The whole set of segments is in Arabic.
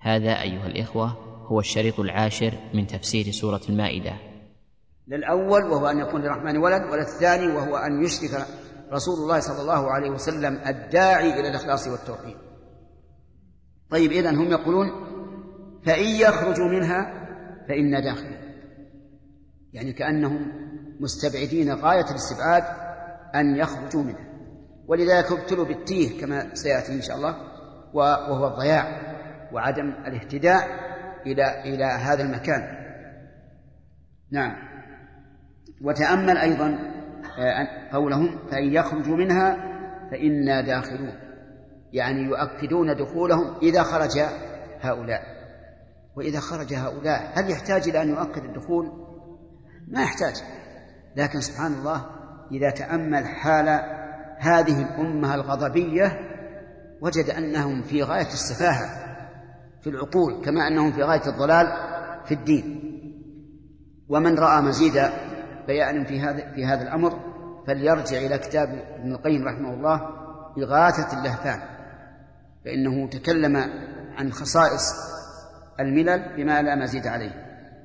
هذا أيها الإخوة هو الشريط 10 من تفسير سورة المائدة. للأول وهو أن يكون للرحمن ولد، وللثاني وهو أن يشرك رسول الله صلى الله عليه وسلم الداعي إلى الإخلاص والتوحيد. طيب، إذن هم يقولون فإن يخرجوا منها فإنا داخل، يعني كأنهم مستبعدين غاية الاستبعاد أن يخرجوا منها، ولذلك ابتلوا بالتيه كما سيأتي إن شاء الله، وهو الضياع وعدم الاهتداء إلى هذا المكان. نعم. وتأمل أيضا قولهم فإن يخرجوا منها فإنا داخلون، يعني يؤكدون دخولهم إذا خرج هؤلاء. وإذا خرج هؤلاء هل يحتاج إلى أن يؤكد الدخول؟ ما يحتاج. لكن سبحان الله إذا تأمل حال هذه الأمة الغضبية وجد أنهم في غاية السفاهة في العقول، كما أنهم في غاية الضلال في الدين. ومن رأى مزيد بيان في هذا الأمر فليرجع إلى كتاب ابن القيم رحمه الله إغاثة اللهفان، فإنه تكلم عن خصائص الملل بما لا مزيد عليه.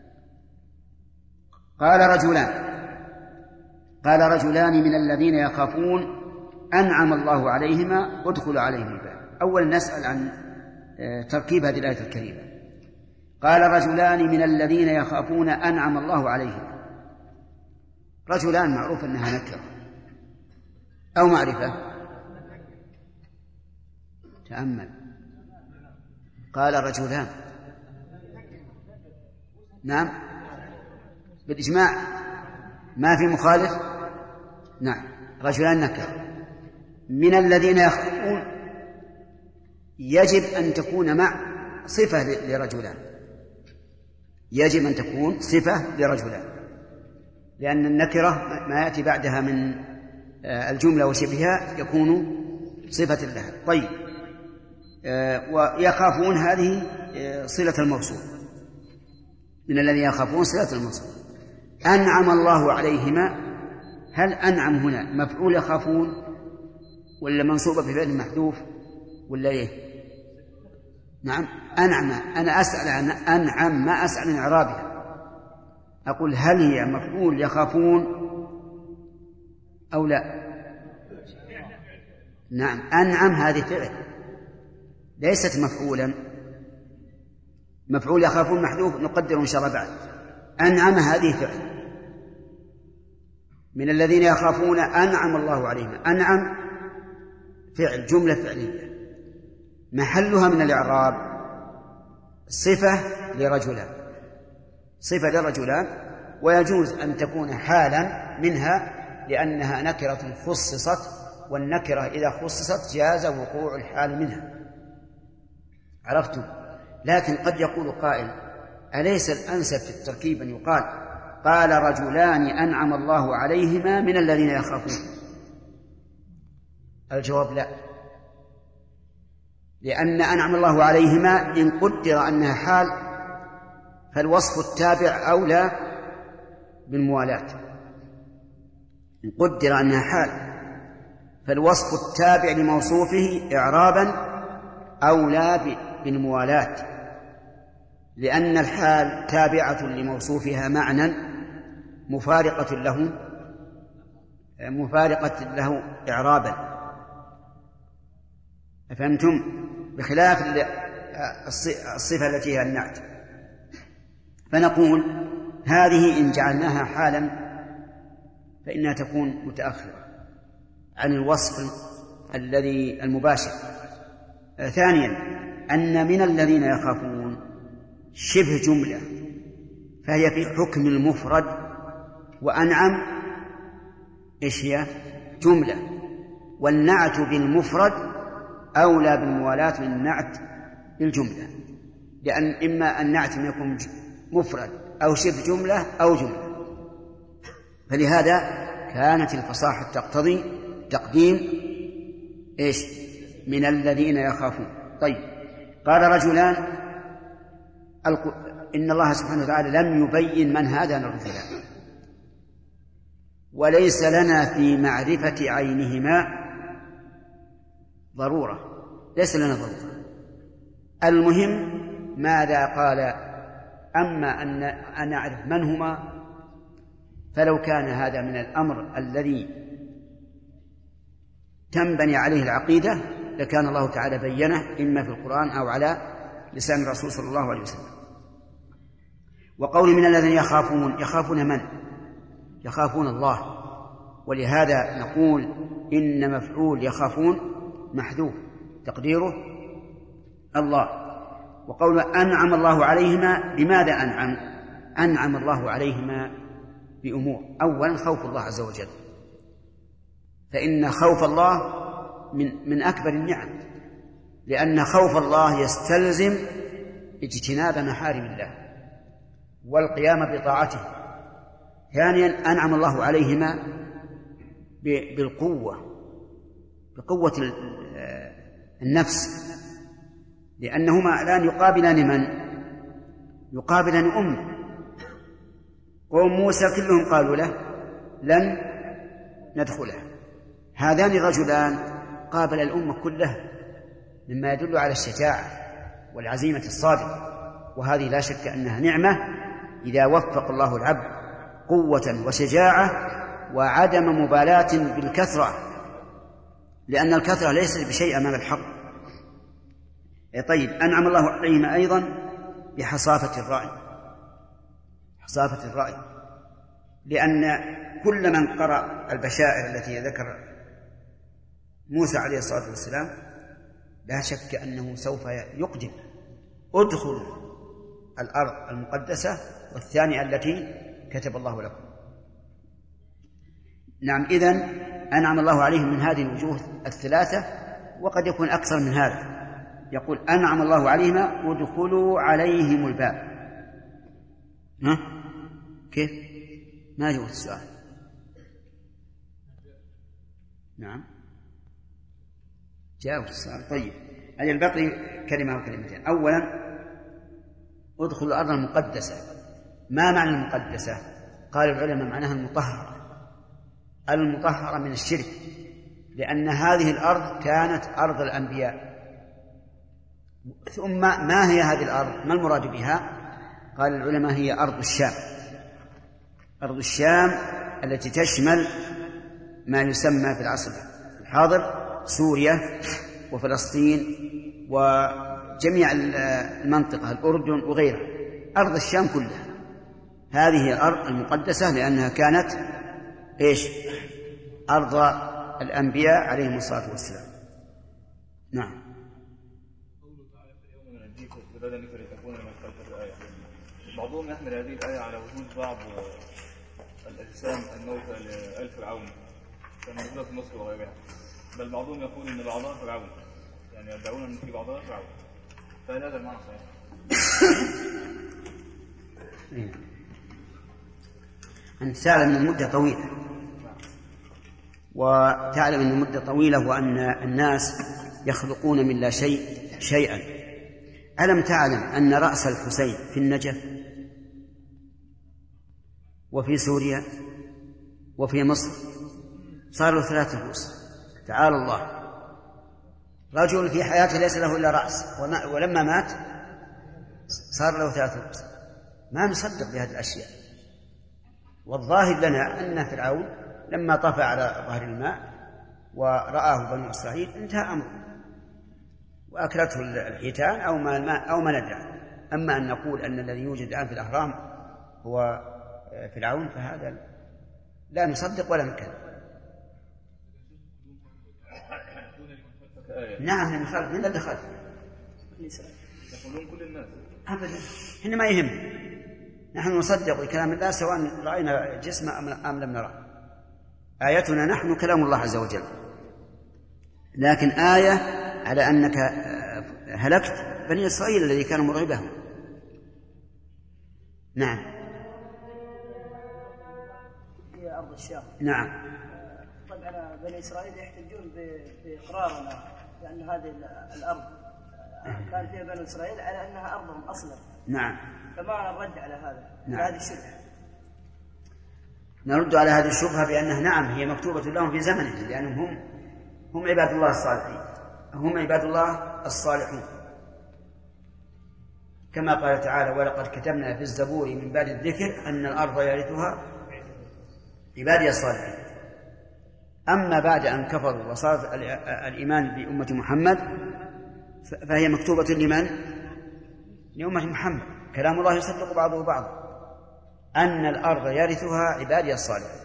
قال رجلان من الذين يخافون أنعم الله عليهما ادخلوا عليهم الباب. أولا نسأل عن تركيب هذه الآية الكريمة. قال رجلان من الذين يخافون أنعم الله عليهما. رجلان معروف أنها نكرة أو معرفة؟ تأمل. قال رجلان، نعم بالإجماع ما في مخالف. نعم، رجلان نكرة. من الذين يخافون يجب أن تكون مع صفة لرجلان، يجب أن تكون صفة لرجلان، لأن النكرة ما يأتي بعدها من الجملة وشبهها يكون صفة لها. طيب، ويخافون هذه صلة الموصول، من الذين يخافون صلة الموصول. أنعم الله عليهما، هل أنعم هنا مفعول يخافون ولا منصوبة بفعل محذوف ولا إيه؟ نعم أنعم. أنا أسأل عن أنعم، ما أسأل عن إعرابها. أقول هل هي مفعول يخافون أو لا؟ نعم، أنعم هذه فعل ليست مفعولا. مفعول يخافون محذوف نقدر إن شاء الله بعد. أنعم هذه فعل. من الذين يخافون أنعم الله عليهم، أنعم فعل، جملة فعلية محلها من الإعراب صفة لرجلان، صفة لرجلان، ويجوز أن تكون حالا منها لأنها نكرة خصصت، والنكرة إذا خصصت جاز وقوع الحال منها. عرفتم؟ لكن قد يقول قائل أليس الأنسب في التركيب أن يقال قال رجلان أنعم الله عليهما من الذين يخافون؟ الجواب لا، لأن أنعم الله عليهما إن قدر أنها حال فالوصف التابع أولى بالموالاة. إن قدر أنها حال فالوصف التابع لموصوفه إعرابا أولى بالموالاة، لأن الحال تابعة لموصوفها معنى مفارقة له إعرابا. أفهمتم؟ بخلاف الصفة التي هي النعت. فنقول هذه إن جعلناها حالا فإنها تكون متأخرة عن الوصف الذي المباشر. ثانيا أن من الذين يخافون شبه جملة، فهي في حكم المفرد، وأنعم إيش هي؟ جملة، والنعت بالمفرد أولى بالموالاة من النعت بالجملة، لأن إما النعت يكون مفرد أو شبه جملة أو جملة. فلهذا كانت الفصاحة تقتضي تقديم إيش؟ من الذين يخافون. طيب، قال رجلان، إن الله سبحانه وتعالى لم يبين من هذان الرجلان، وليس لنا في معرفة عينهما ضرورة، ليس لنا ضرورة. المهم ماذا قال. أما أن نعرف من هما، فلو كان هذا من الأمر الذي تنبني عليه العقيدة لكان الله تعالى بينه إما في القرآن أو على لسان الرسول صلى الله عليه وسلم. وقول من الذين يخافون من؟ يخافون الله، ولهذا نقول إن مفعول يخافون محذوف تقديره الله. وقول أنعم الله عليهما، بماذا أنعم؟ أنعم الله عليهما بأمور. أولا خوف الله عز وجل، فإن خوف الله من أكبر النعم، لأن خوف الله يستلزم اجتناب محارم الله والقيام بطاعته. ثانيا أنعم الله عليهما بقوة النفس، لأنهما الآن يقابلان من؟ يقابلان أمه. قوم موسى كلهم قالوا له لن ندخلها. هذان الرجلان قابل الأمة كلها، مما يدل على الشجاعة والعزيمة الصادقة، وهذه لا شك أنها نعمة إذا وفق الله العبد قوة وشجاعة وعدم مبالاة بالكثرة، لأن الكثرة ليست بشيء أمام الحق. طيب أنعم الله عليهم أيضا بحصافة الرأي، حصافة الرأي، لأن كل من قرأ البشائر التي ذكر موسى عليه الصلاة والسلام لا شك أنه سوف يقدم ادخل الأرض المقدسة والثانية التي كتب الله لكم. نعم، إذن أنعم الله عليهم من هذه الوجوه الثلاثة، وقد يكون أكثر من هذا. يقول أنعم الله عليهما وادخلوا عليهم الباب. ها؟ كيف؟ ما جاء السؤال. نعم جاء السؤال. طيب أجل بقي كلمة وكلمتين. أولا ادخلوا الأرض المقدسة. ما معنى المقدسة؟ قال العلماء معناها المطهرة، المطهرة من الشرك، لأن هذه الأرض كانت أرض الأنبياء. ثم ما هي هذه الأرض؟ ما المراد بها؟ قال العلماء هي أرض الشام. أرض الشام التي تشمل ما يسمى في العصر الحاضر سوريا وفلسطين وجميع المنطقة، الأردن وغيرها، أرض الشام كلها. هذه هي الأرض المقدسة لأنها كانت إيش؟ أرض الأنبياء عليهم الصلاة والسلام. نعم. بعضهم يحمل هذه الآية على وجود بعض الأجسام الموتى لآل فرعون كما موجودة في مصر وغيرها، بل بعضهم يقول إن بعضها فرعون، يعني يدعون أن في بعضها فرعون، فهل هذا المعنى صحيح؟ أنت تعلم أن المدة طويلة، وتعلم أن المدة طويلة وأن الناس يخلقون من لا شيء شيئا. ألم تعلم أن رأس الحسين في النجف وفي سوريا وفي مصر صاروا 3 رؤوس؟ تعالى الله. رجل في حياته ليس له إلا رأس، ولما مات صار له 3 رؤوس. ما نصدق بهذه الأشياء. والظاهر لنا أن فرعون لما طفى على ظهر الماء ورآه بنو إسرائيل انتهى أمره وأكلته الحيتان أو ما ندع. أما أن نقول أن الذي يوجد الآن في الأهرام هو فرعون فهذا لا نصدق ولا نكذب. نعم نخالف. من الذي خالف؟ يقولون كل الناس أبدا، إحنا ما يهم. نحن نصدق بكلام الله سواء رأينا جسم أم لم نرى. آيتنا نحن كلام الله عز وجل، لكن آية على أنك هلكت بني إسرائيل الذي كان مرعبهم. نعم. هي أرض الشام. نعم. طبعا بني إسرائيل يحتجون بإقرارنا لأن هذه الأرض كان فيها بني إسرائيل على أنها أرضهم أصلا. نعم. فما نرد على هذا. نعم. هذه الشبهة. نرد على هذه الشبهة بأنها نعم هي مكتوبة لهم في زمنهم، لأنهم هم عباد الله الصالحين، هم عباد الله الصالحون. كما قال تعالى: ولقد كتبنا في الزبور من بعد الذكر أن الأرض يرثها عبادي الصالحين. أما بعد أن كفروا وصار الإيمان بأمة محمد فهي مكتوبة لمن؟ لأمة محمد. كلام الله يصدق بعضه بعضا، أن الأرض يرثها عبادي الصالحين.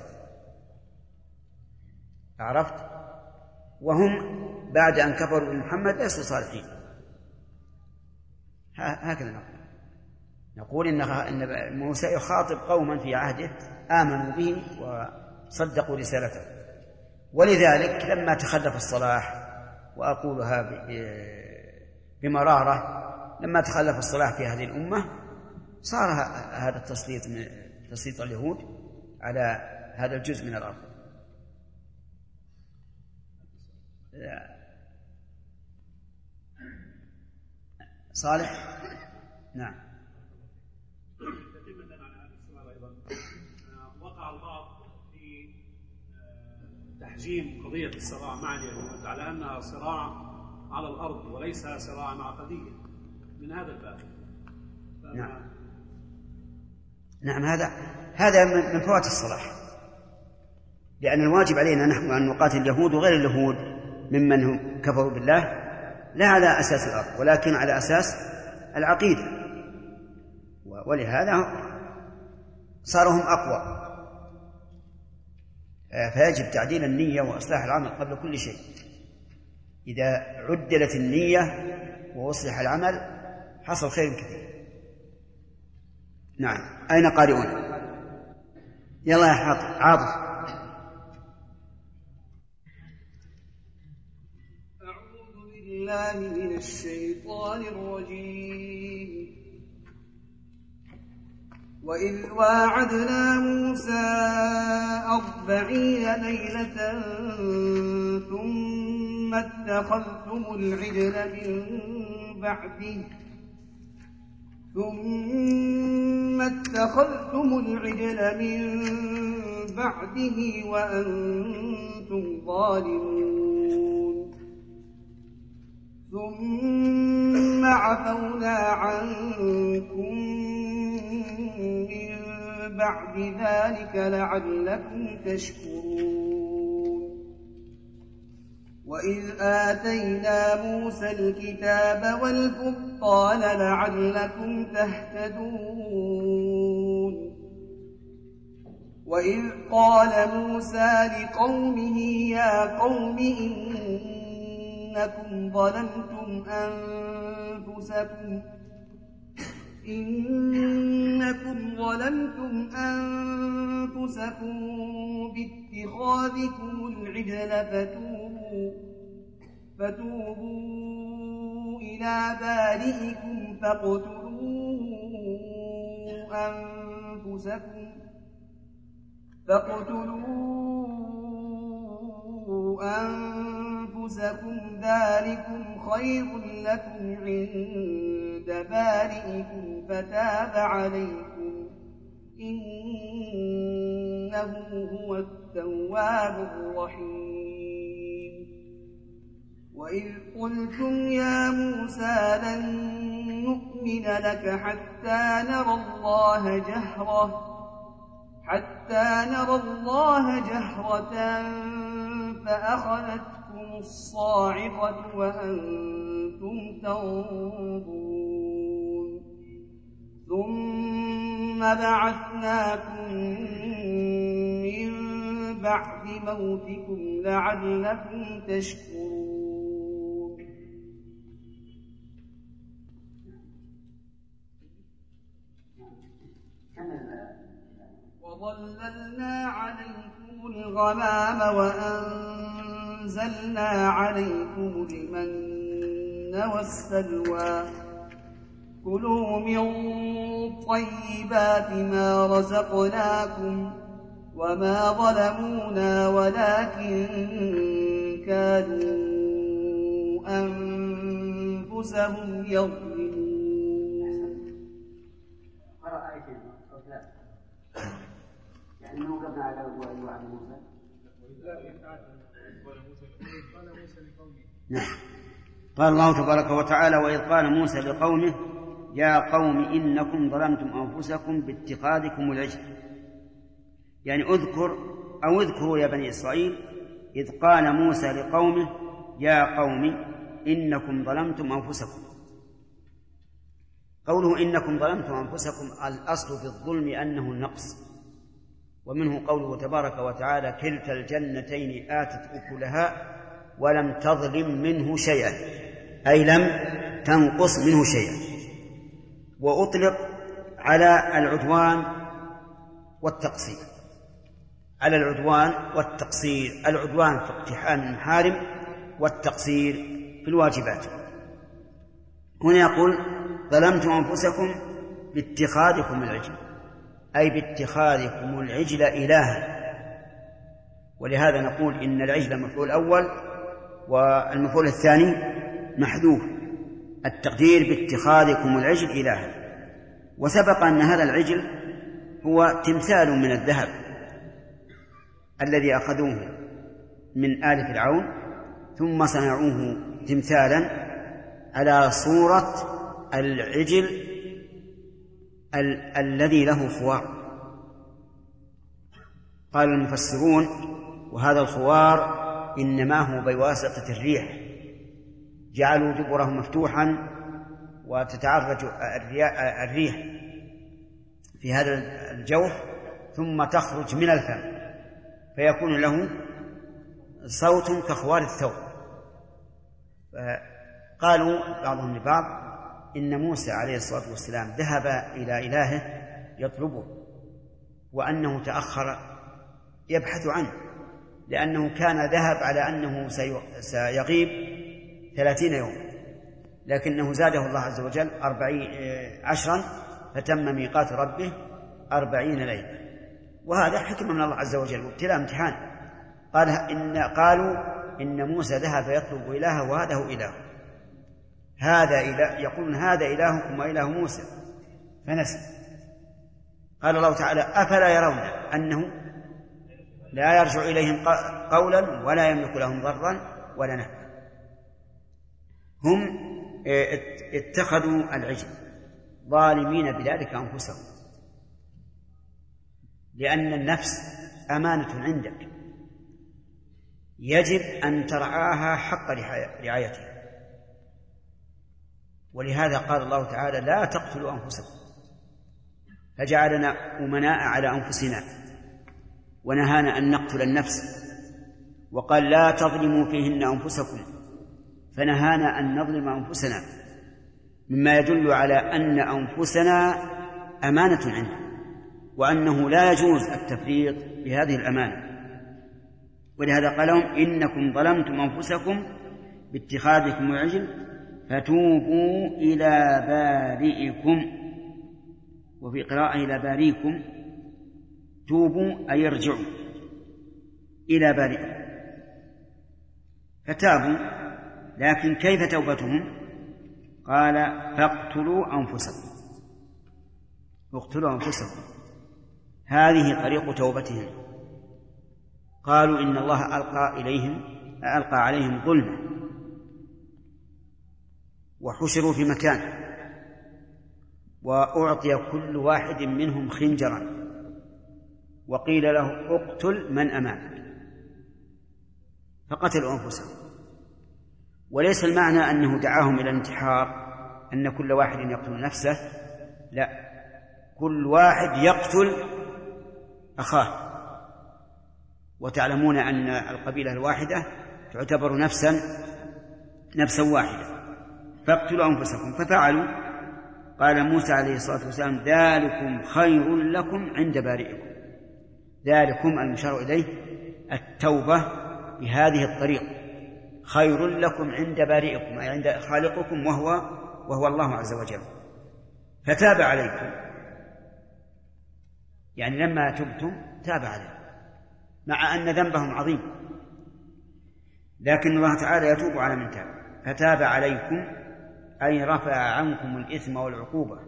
عرفت؟ وهم بعد أن كفروا بمحمد ليسوا صالحين. هكذا نقول إن موسى يخاطب قوما في عهده آمنوا به وصدقوا رسالته، ولذلك لما تخلف الصلاح، وأقولها بمرارة، لما تخلف الصلاح في هذه الأمة صار هذا التسليط من تسليط اليهود على هذا الجزء من الأرض. صالح. نعم. وقع البعض في تحجيم قضية الصراع مع اليهود على أنها صراع على الأرض وليس صراعا عقديا من هذا الباب. نعم هذا من فوات الصلاح، لأن الواجب علينا نحن أن نقاتل اليهود وغير اليهود ممن هم كفروا بالله، لا على أساس الأرض ولكن على أساس العقيدة، ولهذا صاروا هم أقوى. فيجب تعديل النية وإصلاح العمل قبل كل شيء. إذا عدلت النية وأصلح العمل حصل خير كثير. نعم. أين قارئون؟ يلا يا عاطف. أعوذ بالله من الشيطان الرجيم. وإذ واعدنا موسى 40 ليلة ثم اتخذتم العجل من بعده وأنتم ظالمون. ثم عفونا عنكم من بعد ذلك لعلكم تشكرون. وإذ آتينا موسى الكتاب والفرقان لعلكم تهتدون. وإذ قال موسى لقومه يا قوم إنكم ظلمتم أنفسكم باتخاذكم العجل فتوبوا إلى بارئكم فاقتلوا أنفسكم ذلكم خير لكم عند بارئكم فتاب عليكم إنه هو التواب الرحيم. وإذ قلتم يا موسى لن نؤمن لك حتى نرى الله جهرة فأخذتكم الصاعقة وأنتم تنظرون. ثم بعثناكم من بعد موتكم لعلكم تشكرون. وظللنا عليكم الغمام وأنزلنا عليكم المن والسلوى كلوا من طيبات ما رزقناكم وما ظلمونا ولكن كانوا أنفسهم يظلمون. يعني ما وقفنا على وعد موسى. نعم. قال الله تبارك وتعالى: وإذ قال موسى لقومه يا قوم إنكم ظلمتم أنفسكم باتخاذكم العجل، يعني اذكروا يا بني إسرائيل إذ قال موسى لقومه يا قوم إنكم ظلمتم أنفسكم. قوله إنكم ظلمتم أنفسكم الأصل في الظلم أنه النقص، ومنه قوله تبارك وتعالى كلتا الجنتين آتت أكلها ولم تظلم منه شيئا، أي لم تنقص منه شيئا. وأطلق على العدوان والتقصير، على العدوان والتقصير، العدوان في اقتحام المحارم والتقصير في الواجبات. هنا يقول ظلمتم أنفسكم باتخاذكم العجل، أي باتخاذكم العجل إلها. ولهذا نقول إن العجل مفعول أول والمفعول الثاني محذوف، التقدير باتخاذكم العجل إلها. وسبق أن هذا العجل هو تمثال من الذهب الذي أخذوه من آل فرعون ثم صنعوه تمثالا على صورة العجل الذي له خوار. قال المفسرون وهذا الخوار إنما هو بواسطة الريح، جعلوا دبره مفتوحا وتتعرج الريح في هذا الجوف ثم تخرج من الفم فيكون له صوت كخوار الثوب. قالوا بعضهم لبعض إن موسى عليه الصلاة والسلام ذهب إلى إلهه يطلبه وأنه تأخر يبحث عنه، لأنه كان ذهب على أنه سيغيب 30 يوم، لكنه زاده الله عز وجل 10 فتم ميقات ربه 40 ليلة، وهذا حكمة من الله عز وجل وابتلاء امتحان. قالوا إن موسى ذهب يطلب إلهه وهذا إله، هذا إله، يقولون هذا إلهكم وإله موسى فنسي. قال الله تعالى أفلا يرون أنه لا يرجع إليهم قولا ولا يملك لهم ضرا ولا نفعا. هم اتخذوا العجل ظالمين بذلك أنفسهم، لأن النفس أمانة عندك يجب أن ترعاها حق رعايتها. ولهذا قال الله تعالى لا تقتلوا أنفسكم، فجعلنا أمناء على أنفسنا ونهانا أن نقتل النفس، وقال لا تظلموا فيهن أنفسكم فنهانا أن نظلم أنفسنا، مما يدل على أن أنفسنا أمانة عنده وأنه لا يجوز التفريط بهذه الأمانة. ولهذا قال لهم إنكم ظلمتم أنفسكم باتخاذكم العجل فتوبوا إلى بارئكم، وفي قراءة إلى بارئكم توبوا أي ارجعوا إلى بارئكم. فتابوا، لكن كيف توبتهم؟ قال فاقتلوا أنفسكم، اقتلوا أنفسكم، هذه طريق توبتهم. قالوا إن الله ألقى عليهم ظلما وحشروا في مكان وأعطي كل واحد منهم خنجرا وقيل له اقتل من أمامك فقتلوا أنفسهم. وليس المعنى أنه دعاهم إلى الانتحار أن كل واحد يقتل نفسه، لا، كل واحد يقتل أخاه. وتعلمون أن القبيلة الواحدة تعتبر نفسا واحدة. فاقتلوا أنفسكم ففعلوا. قال موسى عليه الصلاة والسلام ذلكم خير لكم عند بارئكم. ذلكم المشار إليه التوبة بهذه الطريقة، خير لكم عند بارئكم أي عند خالقكم وهو الله عز وجل. فتاب عليكم، يعني لما تبتم تاب عليكم، مع أن ذنبهم عظيم، لكن الله تعالى يتوب على من تاب. فتاب عليكم أي رفع عنكم الإثم والعقوبة،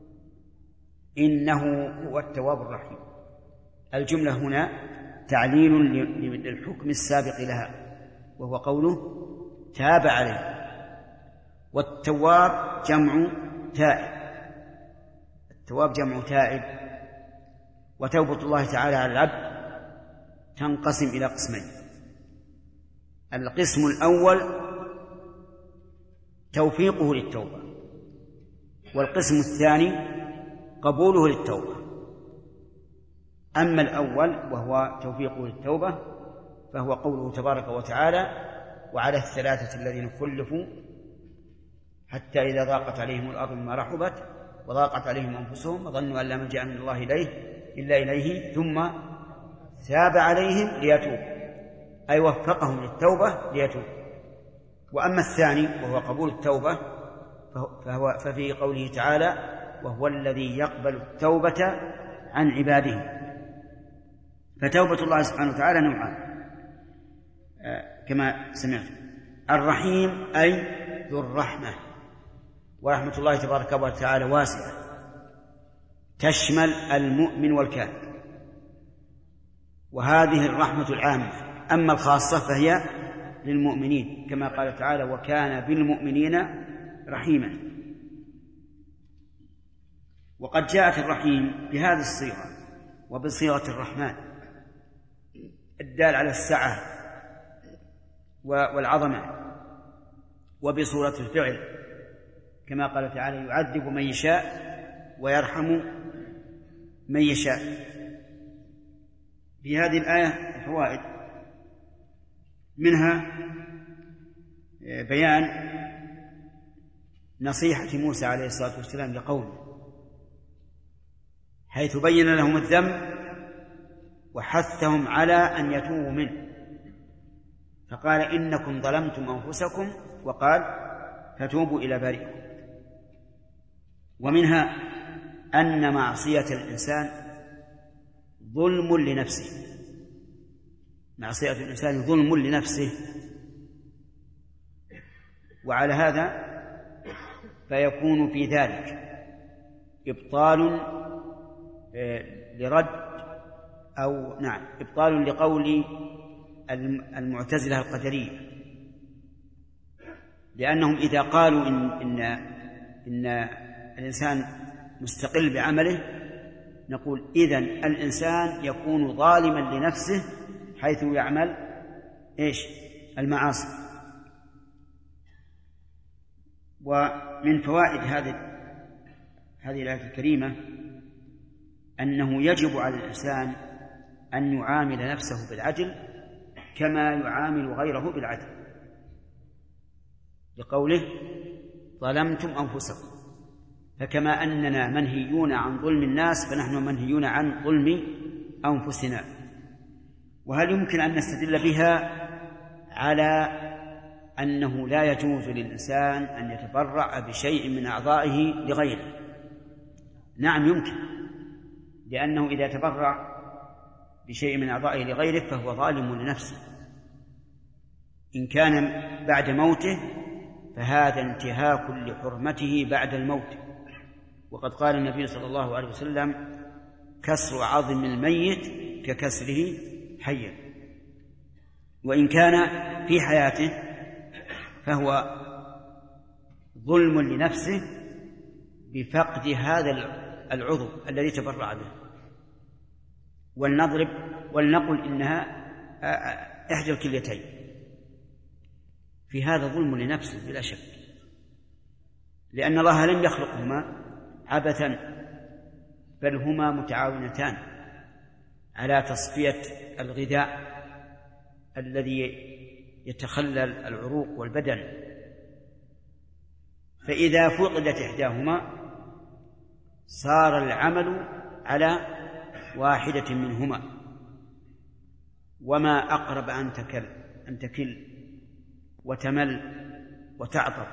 إنه هو التواب الرحيم. الجملة هنا تعليل للحكم السابق لها وهو قوله تاب عليه. والتواب جمع تائب، التواب جمع تائب. وتوبة الله تعالى على العبد تنقسم إلى قسمين: القسم الأول توفيقه للتوبة، والقسم الثاني قبوله للتوبة. أما الأول وهو توفيقه للتوبة فهو قوله تبارك وتعالى: وعلى الثلاثة الذين خلفوا حتى إذا ضاقت عليهم الأرض بما رحبت وضاقت عليهم أنفسهم وظنوا أن لا ملجأ من الله إلا إليه ثم تاب عليهم ليتوبوا، أي وفقهم للتوبة ليتوبوا. وأما الثاني وهو قبول التوبة ففي قوله تعالى: وهو الذي يقبل التوبة عن عباده. فتوبة الله سبحانه وتعالى نوعان كما سمعت: الرحيم أي ذو الرحمة، ورحمة الله تبارك وتعالى واسعة تشمل المؤمن والكافر، وهذه الرحمة العامة. أما الخاصة فهي للمؤمنين كما قال تعالى: وكان بالمؤمنين رحيما. وقد جاءت الرحيم بهذه الصيغة وبصيغة الرحمن الدال على السعة والعظمة، وبصورة الفعل كما قال تعالى: يعذب من يشاء ويرحم من يشاء. في هذه الآية فوائد، منها بيان نصيحة موسى عليه الصلاة والسلام لقومه، حيث بين لهم الذنب وحثهم على أن يتوبوا منه، فقال: إنكم ظلمتم أنفسكم، وقال: فتوبوا إلى بارئكم. ومنها أن معصية الإنسان ظلم لنفسه، معصية الإنسان ظلم لنفسه، وعلى هذا فيكون في ذلك إبطال لرد إبطال لقول المعتزلة القدرية، لأنهم إذا قالوا إن الإنسان مستقل بعمله نقول إذن الإنسان يكون ظالما لنفسه حيث يعمل المعاصي. ومن فوائد هذه الآية الكريمة أنه يجب على الإنسان أن يعامل نفسه بالعدل كما يعامل غيره بالعدل، لقوله: ظلمتم أنفسكم. فكما أننا منهيون عن ظلم الناس فنحن منهيون عن ظلم أنفسنا. وهل يمكن أن نستدل بها على أنه لا يجوز للإنسان أن يتبرع بشيء من أعضائه لغيره؟ نعم يمكن، لأنه إذا تبرع بشيء من أعضائه لغيره فهو ظالم لنفسه. إن كان بعد موته فهذا انتهاك لحرمته بعد الموت، وقد قال النبي صلى الله عليه وسلم: كسر عظم الميت ككسره حيا. وإن كان في حياته فهو ظلم لنفسه بفقد هذا العضو الذي تبرع به. ولنقل إنها إحدى الكليتين، في هذا ظلم لنفسه بلا شك، لأن الله لم يخلقهما عبثا، بل هما متعاونتان على تصفية الغذاء الذي يتخلل العروق والبدن. فإذا فقدت إحداهما صار العمل على واحدة منهما، وما أقرب أن تكل وتمل وتعطل.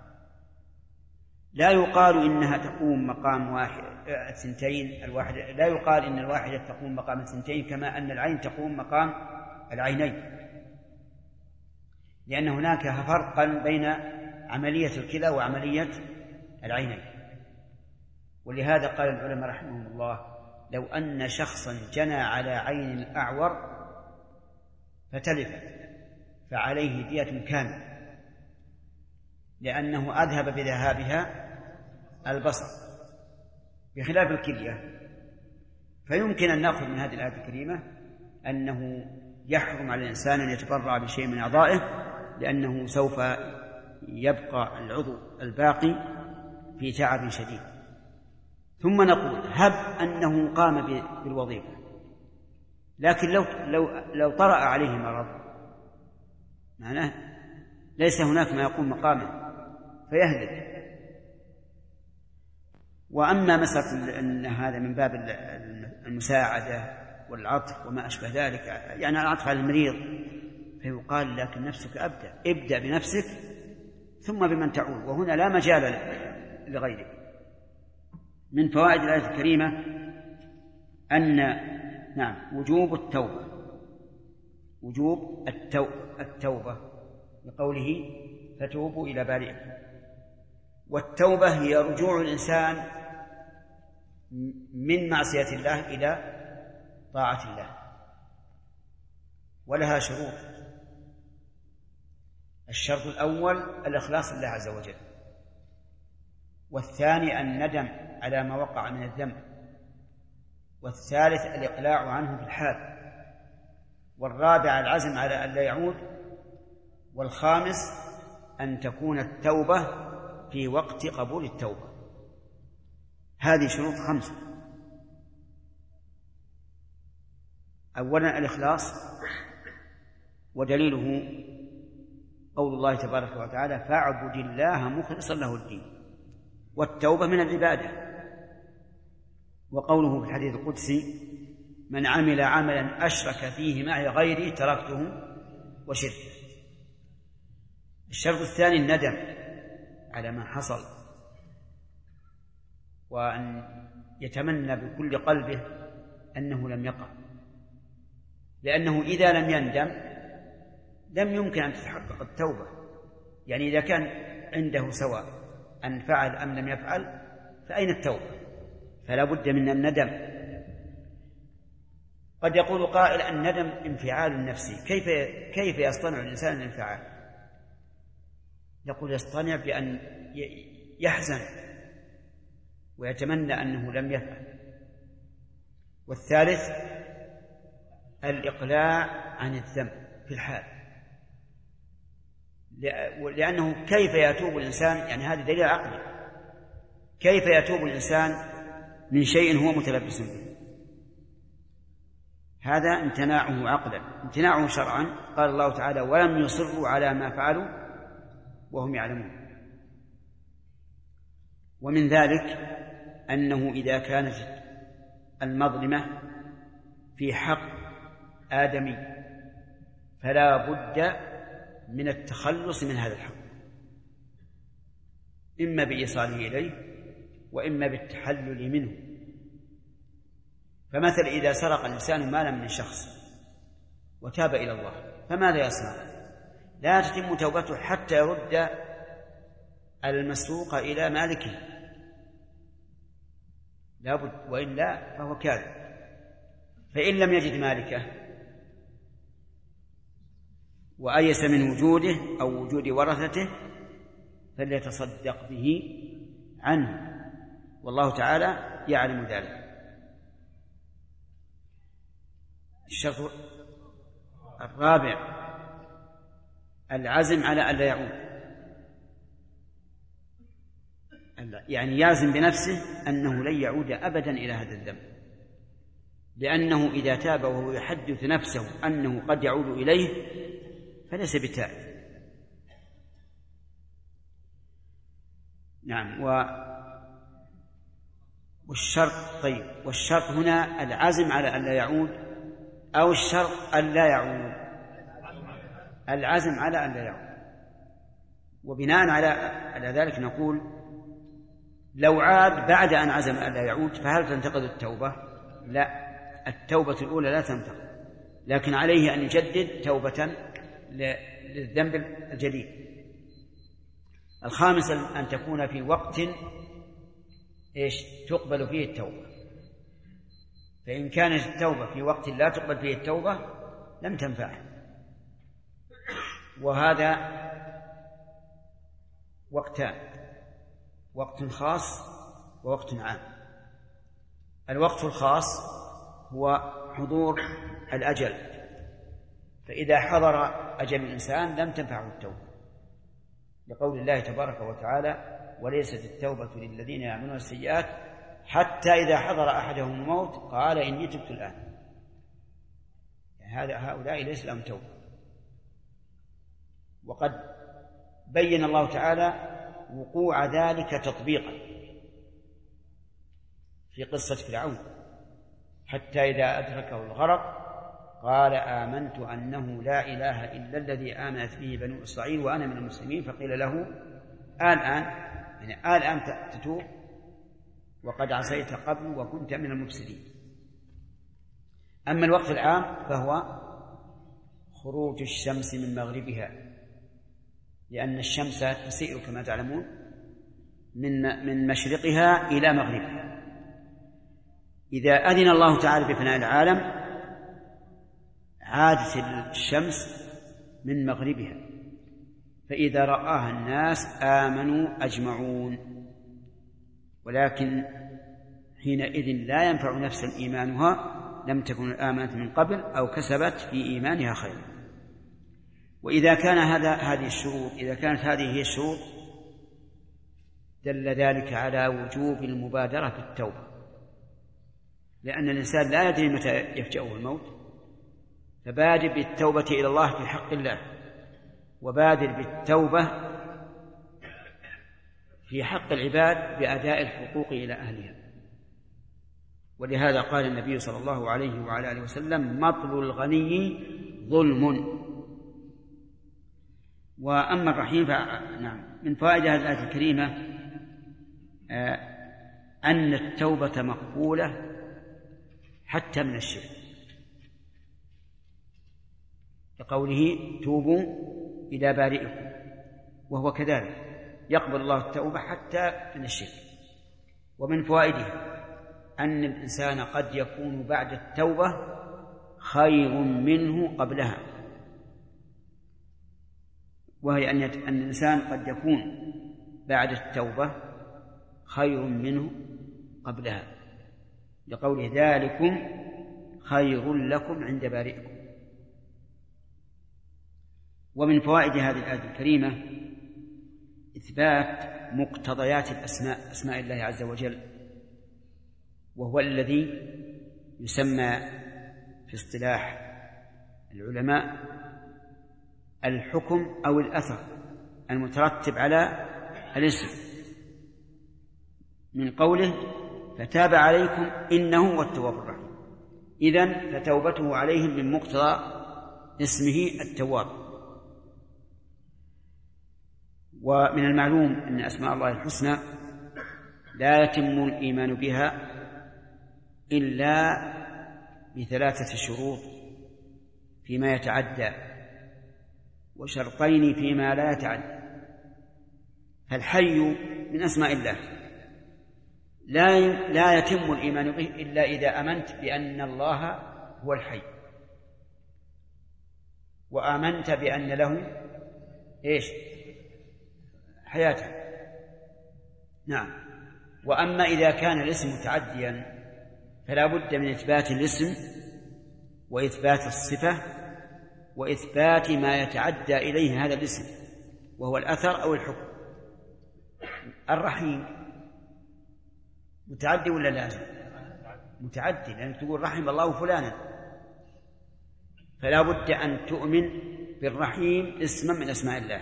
لا يقال إنها تقوم مقام الثنتين، لا يقال إن الواحدة تقوم مقام الثنتين كما أن العين تقوم مقام العينين، لأن هناك فرقا بين عملية الكلى وعملية العينين. ولهذا قال العلماء رحمهم الله: لو أن شخصا جنى على عين الأعور فتلفت فعليه دية كاملة، لأنه أذهب بذهابها البصر. بخلاف الكلية. فيمكن أن نأخذ من هذه الآية الكريمة أنه يحرم على الإنسان أن يتبرع بشيء من أعضائه، لأنه سوف يبقى العضو الباقي في تعب شديد. ثم نقول هب أنه قام بالوظيفة، لكن لو طرأ عليه مرض معناه ليس هناك ما يقوم مقامه فيهلك. وأما مسألة أن هذا من باب المساعدة والعطف وما أشبه ذلك، يعني العطف على المريض، فيقال لكن نفسك ابدأ بنفسك ثم بمن تعود، وهنا لا مجال لغيرك. من فوائد الآية الكريمة أن وجوب التوبة لقوله فتوبوا إلى بارئكم. والتوبة هي رجوع الإنسان من معصية الله إلى طاعة الله، ولها شروط. الشرط الأول الإخلاص لله عز وجل، والثاني الندم على ما وقع من الذنب، والثالث الإقلاع عنه في الحال، والرابع العزم على أن لا يعود، والخامس أن تكون التوبة في وقت قبول التوبة. هذه شروط 5. أولا الإخلاص، ودليله قول الله تبارك وتعالى فاعبد الله مخلصا له الدين، والتوبة من العبادة. وقوله في الحديث القدسي من عمل عملا أشرك فيه معي غيري تركته وشركه. الشرط الثاني الندم على ما حصل، وأن يتمنى بكل قلبه أنه لم يقع، لأنه إذا لم يندم لم يمكن أن تتحقق التوبة. يعني إذا كان عنده سواء أن فعل أم لم يفعل فأين التوبة؟ فلا بد من الندم. قد يقول قائل الندم انفعال نفسي، كيف يصطنع الإنسان الانفعال؟ يقول يصطنع بأن يحزن ويتمنى أنه لم يفعل. والثالث الإقلاع عن الذنب في الحال، لأنه كيف يتوب الإنسان، يعني هذا دليل عقلي، كيف يتوب الإنسان من شيء هو متلبس به؟ هذا امتناعه عقلا. امتناعه شرعا قال الله تعالى ولم يصروا على ما فعلوا وهم يعلمون. ومن ذلك أنه إذا كانت المظلمة في حق آدمي فلا بد من التخلص من هذا الحق، إما بإيصاله إليه وإما بالتحلل منه. فمثل إذا سرق الإنسان مالا من شخص وتاب إلى الله فماذا يصنع؟ لا تتم توبته حتى يرد المسروق إلى مالكه، لا بد، وإلا فهو كاذب. فإن لم يجد مالكه وأيس من وجوده أو وجود ورثته فليتصدق به عنه، والله تعالى يعلم ذلك. الشرط الرابع العزم على ألا يعود، يعني يعزم بنفسه أنه لن يعود أبدا إلى هذا الذنب، لأنه إذا تاب وهو يحدث نفسه أنه قد يعود إليه فليس بتائب. نعم. والشرط هنا العزم على ألا يعود أو الشرط ألا يعود؟ العزم على ألا يعود. وبناء على ذلك نقول لو عاد بعد أن عزم ألا يعود فهل تنتقد التوبة؟ لا، التوبة الأولى لا تنتقد، لكن عليه أن يجدد توبة للذنب الجديد. الخامس أن تكون في وقت تقبل فيه التوبة، فإن كانت التوبة في وقت لا تقبل فيه التوبة لم تنفعه. وهذا وقتان، وقت خاص ووقت عام. الوقت الخاص هو حضور الأجل، فإذا حضر أجل الإنسان لم تنفعه التوبة، لقول الله تبارك وتعالى: وليست التوبة للذين يعملون السيئات حتى إذا حضر أحدهم الموت قال إني تبت الآن. يعني هؤلاء ليس لهم توبة. وقد بين الله تعالى وقوع ذلك تطبيقا في قصة فرعون: حتى إذا أدركه الغرق قال آمنت أنه لا إله إلا الذي آمنت به بنو إسرائيل وأنا من المسلمين. فقيل له الآن تتوب وقد عصيت قبل وكنت من المفسدين. أما الوقت العام فهو خروج الشمس من مغربها، لأن الشمس تسير كما تعلمون من مشرقها إلى مغربها. إذا أذن الله تعالى بفناء العالم عادت الشمس من مغربها، فإذا رآها الناس آمنوا أجمعون. ولكن حينئذ لا ينفع نفسا إيمانها لم تكن آمنت من قبل أو كسبت في إيمانها خيرا. وإذا كان إذا كانت هذه هي الشروط دل ذلك على وجوب المبادرة بالتوبة، لأن الإنسان لا يدري متى يفجأه الموت. فبادر بالتوبة إلى الله في حق الله، وبادر بالتوبة في حق العباد بأداء الحقوق إلى أهلها. ولهذا قال النبي صلى الله عليه وعلى آله وسلم: مطل الغني ظلم. وأما الرحيم نعم، من فوائد هذه الآية الكريمة أن التوبة مقبولة حتى من الشرك، كقوله: توبوا إلى بارئكم، وهو كذلك يقبل الله التوبة حتى من الشرك. ومن فوائدها أن الإنسان قد يكون بعد التوبة خير منه قبلها، وهي أن الإنسان قد يكون بعد التوبة خير منه قبلها، لقوله: ذلكم خير لكم عند بارئكم. ومن فوائد هذه الآية الكريمة إثبات مقتضيات أسماء الله عز وجل، وهو الذي يسمى في اصطلاح العلماء الحكم أو الأثر المترتب على الاسم، من قوله: فتاب عليكم إنه هو التواب الرحيم. إذن فتوبته عليهم من مقتضى اسمه التواب. ومن المعلوم أن أسماء الله الحسنى لا يتم الإيمان بها إلا بثلاثة شروط فيما يتعدى، وشرطين فيما لا يتعدى. فالحي من أسماء الله لا يتم الإيمان به إلا إذا أمنت بأن الله هو الحي، وآمنت بأن له حياة. نعم. وأما إذا كان الاسم متعديا فلا بد من إثبات الاسم وإثبات الصفة وإثبات ما يتعدى إليه هذا الاسم، وهو الأثر أو الحكم. الرحيم متعدي ولا لازم؟ متعدي، لأنك تقول رحم الله فلانا، فلا بد أن تؤمن بالرحيم اسما من أسماء الله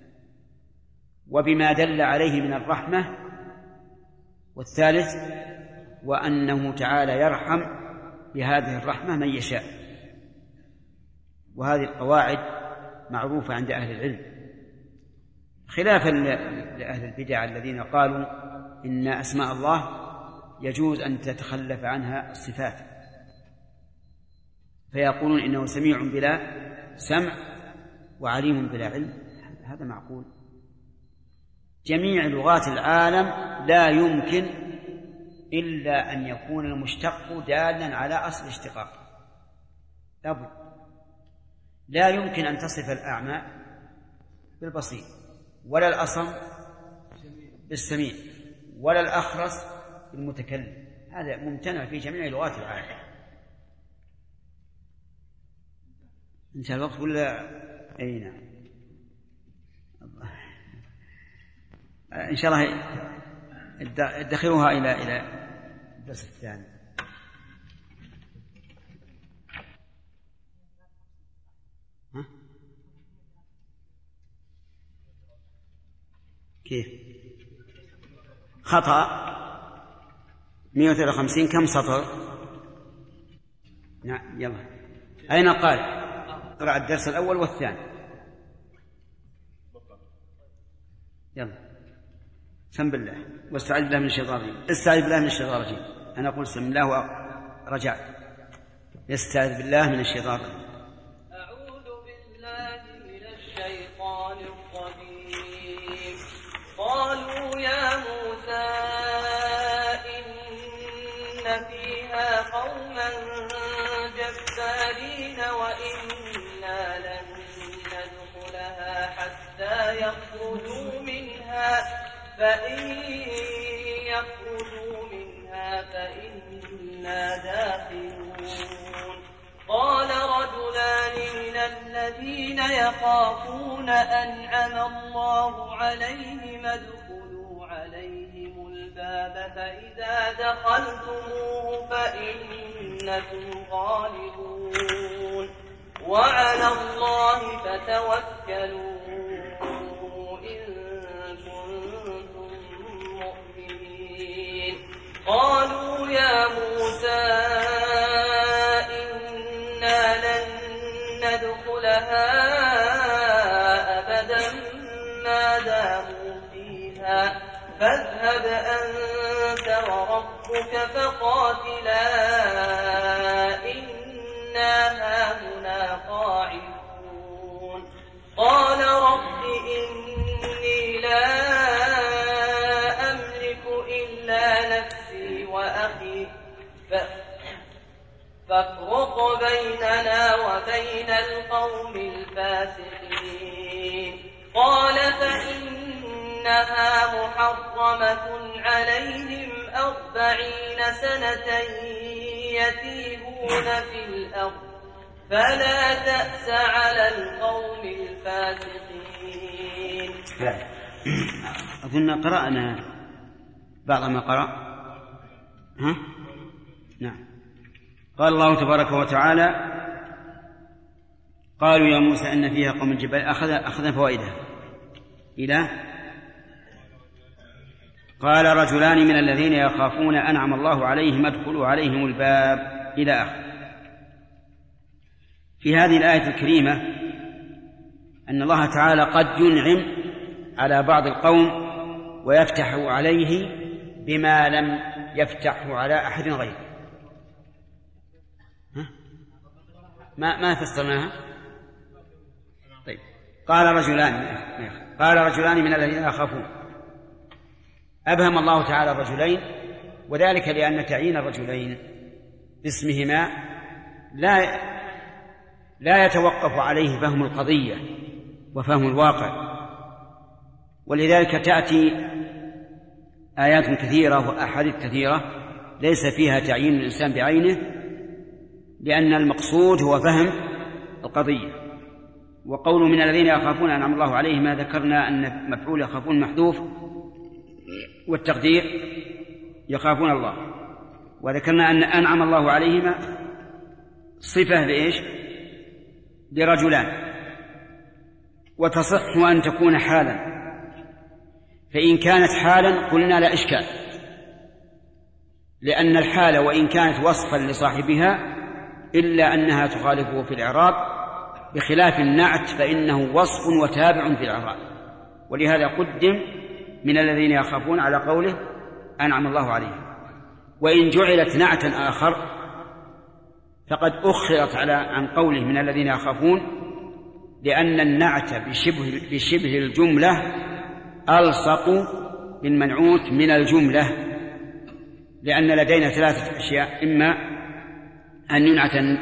وبما دل عليه من الرحمة. والثالث وأنه تعالى يرحم بهذه الرحمة من يشاء. وهذه القواعد معروفة عند أهل العلم، خلافا لأهل البدع الذين قالوا إن أسماء الله يجوز أن تتخلف عنها الصفات، فيقولون إنه سميع بلا سمع وعليم بلا علم. هذا معقول؟ جميع لغات العالم لا يمكن إلا أن يكون المشتق دالا على أصل اشتقاق، لابد. لا يمكن أن تصف الأعمى بالبصير، ولا الأصم بالسميع، ولا الأخرس بالمتكلم. هذا ممتنع في جميع لغات العالم. انتهى الوقت ولا اي؟ نعم. ان شاء الله ادخروها الى الدرس الثاني. كيف خطأ 153 كم سطر؟ نعم يلا أين قال؟ اقرأ الدرس الأول والثاني. يلا سم بالله واستعذ بالله من الشيطان الرجيم. استعذ بالله من الشيطان الرجيم. أنا أقول سم الله ورجعت. يستعذ بالله من الشيطان الرجيم. أعوذ بالله من الشيطان الرجيم. قالوا يا موسى إن فيها قوما جبارين وإنا لن ندخلها حتى يخرجوا منها فإن يخرجوا منها فإنا داخلون. قال رجلان من الذين يخافون أنعم الله عليهم ادخلوا عليهم الباب فإذا دخلتموه فإنكم غالبون وعلى الله فتوكلوا إن كنتم مؤمنين. قالوا يا موسى إنا لن ندخلها أبدا ما داموا فيها فاذهب أنت وربك فقاتلا إنا هاهنا قاعدون. قال رب إني لا أملك إلا نفسي وأخي فافرق بيننا وبين القوم الفاسقين. قال فإنها محرمة عليهم 40 سنة يتيهون في الأرض فلا تأس على القوم الفاسقين. أظن قرأنا بعض ما قرأ. ها؟ نعم. قال الله تبارك وتعالى قالوا يا موسى إن فيها قوم جبال. أخذ فوائدها إلى قال رجلان من الذين يخافون أنعم الله عليهم ادخلوا عليهم الباب إلى آخر. في هذه الآية الكريمة أن الله تعالى قد ينعم على بعض القوم ويفتح عليه بما لم يفتحه على أحد غيره. ما فسرناها؟ طيب. قال رجلان من الذين يخافون. أبهم الله تعالى الرجلين وذلك لأن تعيين الرجلين باسمهما لا يتوقف عليه فهم القضية وفهم الواقع. ولذلك تأتي آيات كثيرة وأحاديث كثيرة ليس فيها تعيين الإنسان بعينه لأن المقصود هو فهم القضية. وقول من الذين يخافون أنعم الله عليهم ما ذكرنا أن مفعول يخافون محذوف والتقدير يخافون الله. وذكرنا أن أنعم الله عليهما صفة بإيش؟ لرجلان وتصح أن تكون حالا. فإن كانت حالا قلنا لا إشكال لأن الحال وإن كانت وصفا لصاحبها إلا أنها تخالفه في الإعراب بخلاف النعت فإنه وصف وتابع في الإعراب. ولهذا قدم من الذين يخافون على قوله أنعم الله عليهم. وإن جعلت نعتا آخر فقد أخرت عن قوله من الذين يخافون لأن النعت بشبه الجملة ألصق بالمنعوت من الجملة. لأن لدينا 3 أشياء: إما أن ينعت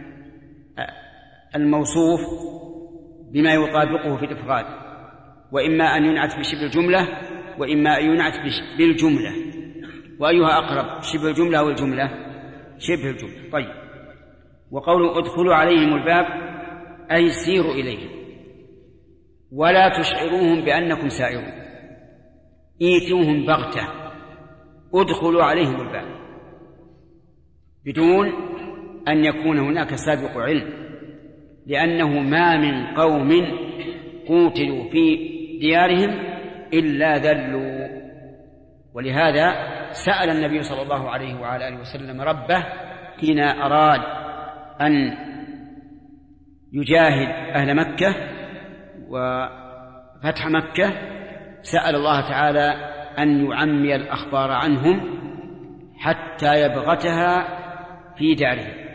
الموصوف بما يطابقه في الإفراد، وإما أن ينعت بشبه الجملة، وإما أن ينعت بالجملة. وأيها أقرب، شبه الجملة أو الجملة؟ شبه الجملة. طيب، وقوله ادخلوا عليهم الباب أي سيروا إليهم ولا تشعروهم بأنكم سائرون، إيتوهم بغتة، ادخلوا عليهم الباب بدون أن يكون هناك سابق علم، لأنه ما من قوم قوتلوا في ديارهم إلا ذلوا. ولهذا سأل النبي صلى الله عليه وعلى آله وسلم ربه حين أراد أن يجاهد أهل مكة وفتح مكة، سأل الله تعالى أن يعمي الأخبار عنهم حتى يبغتها في دارهم.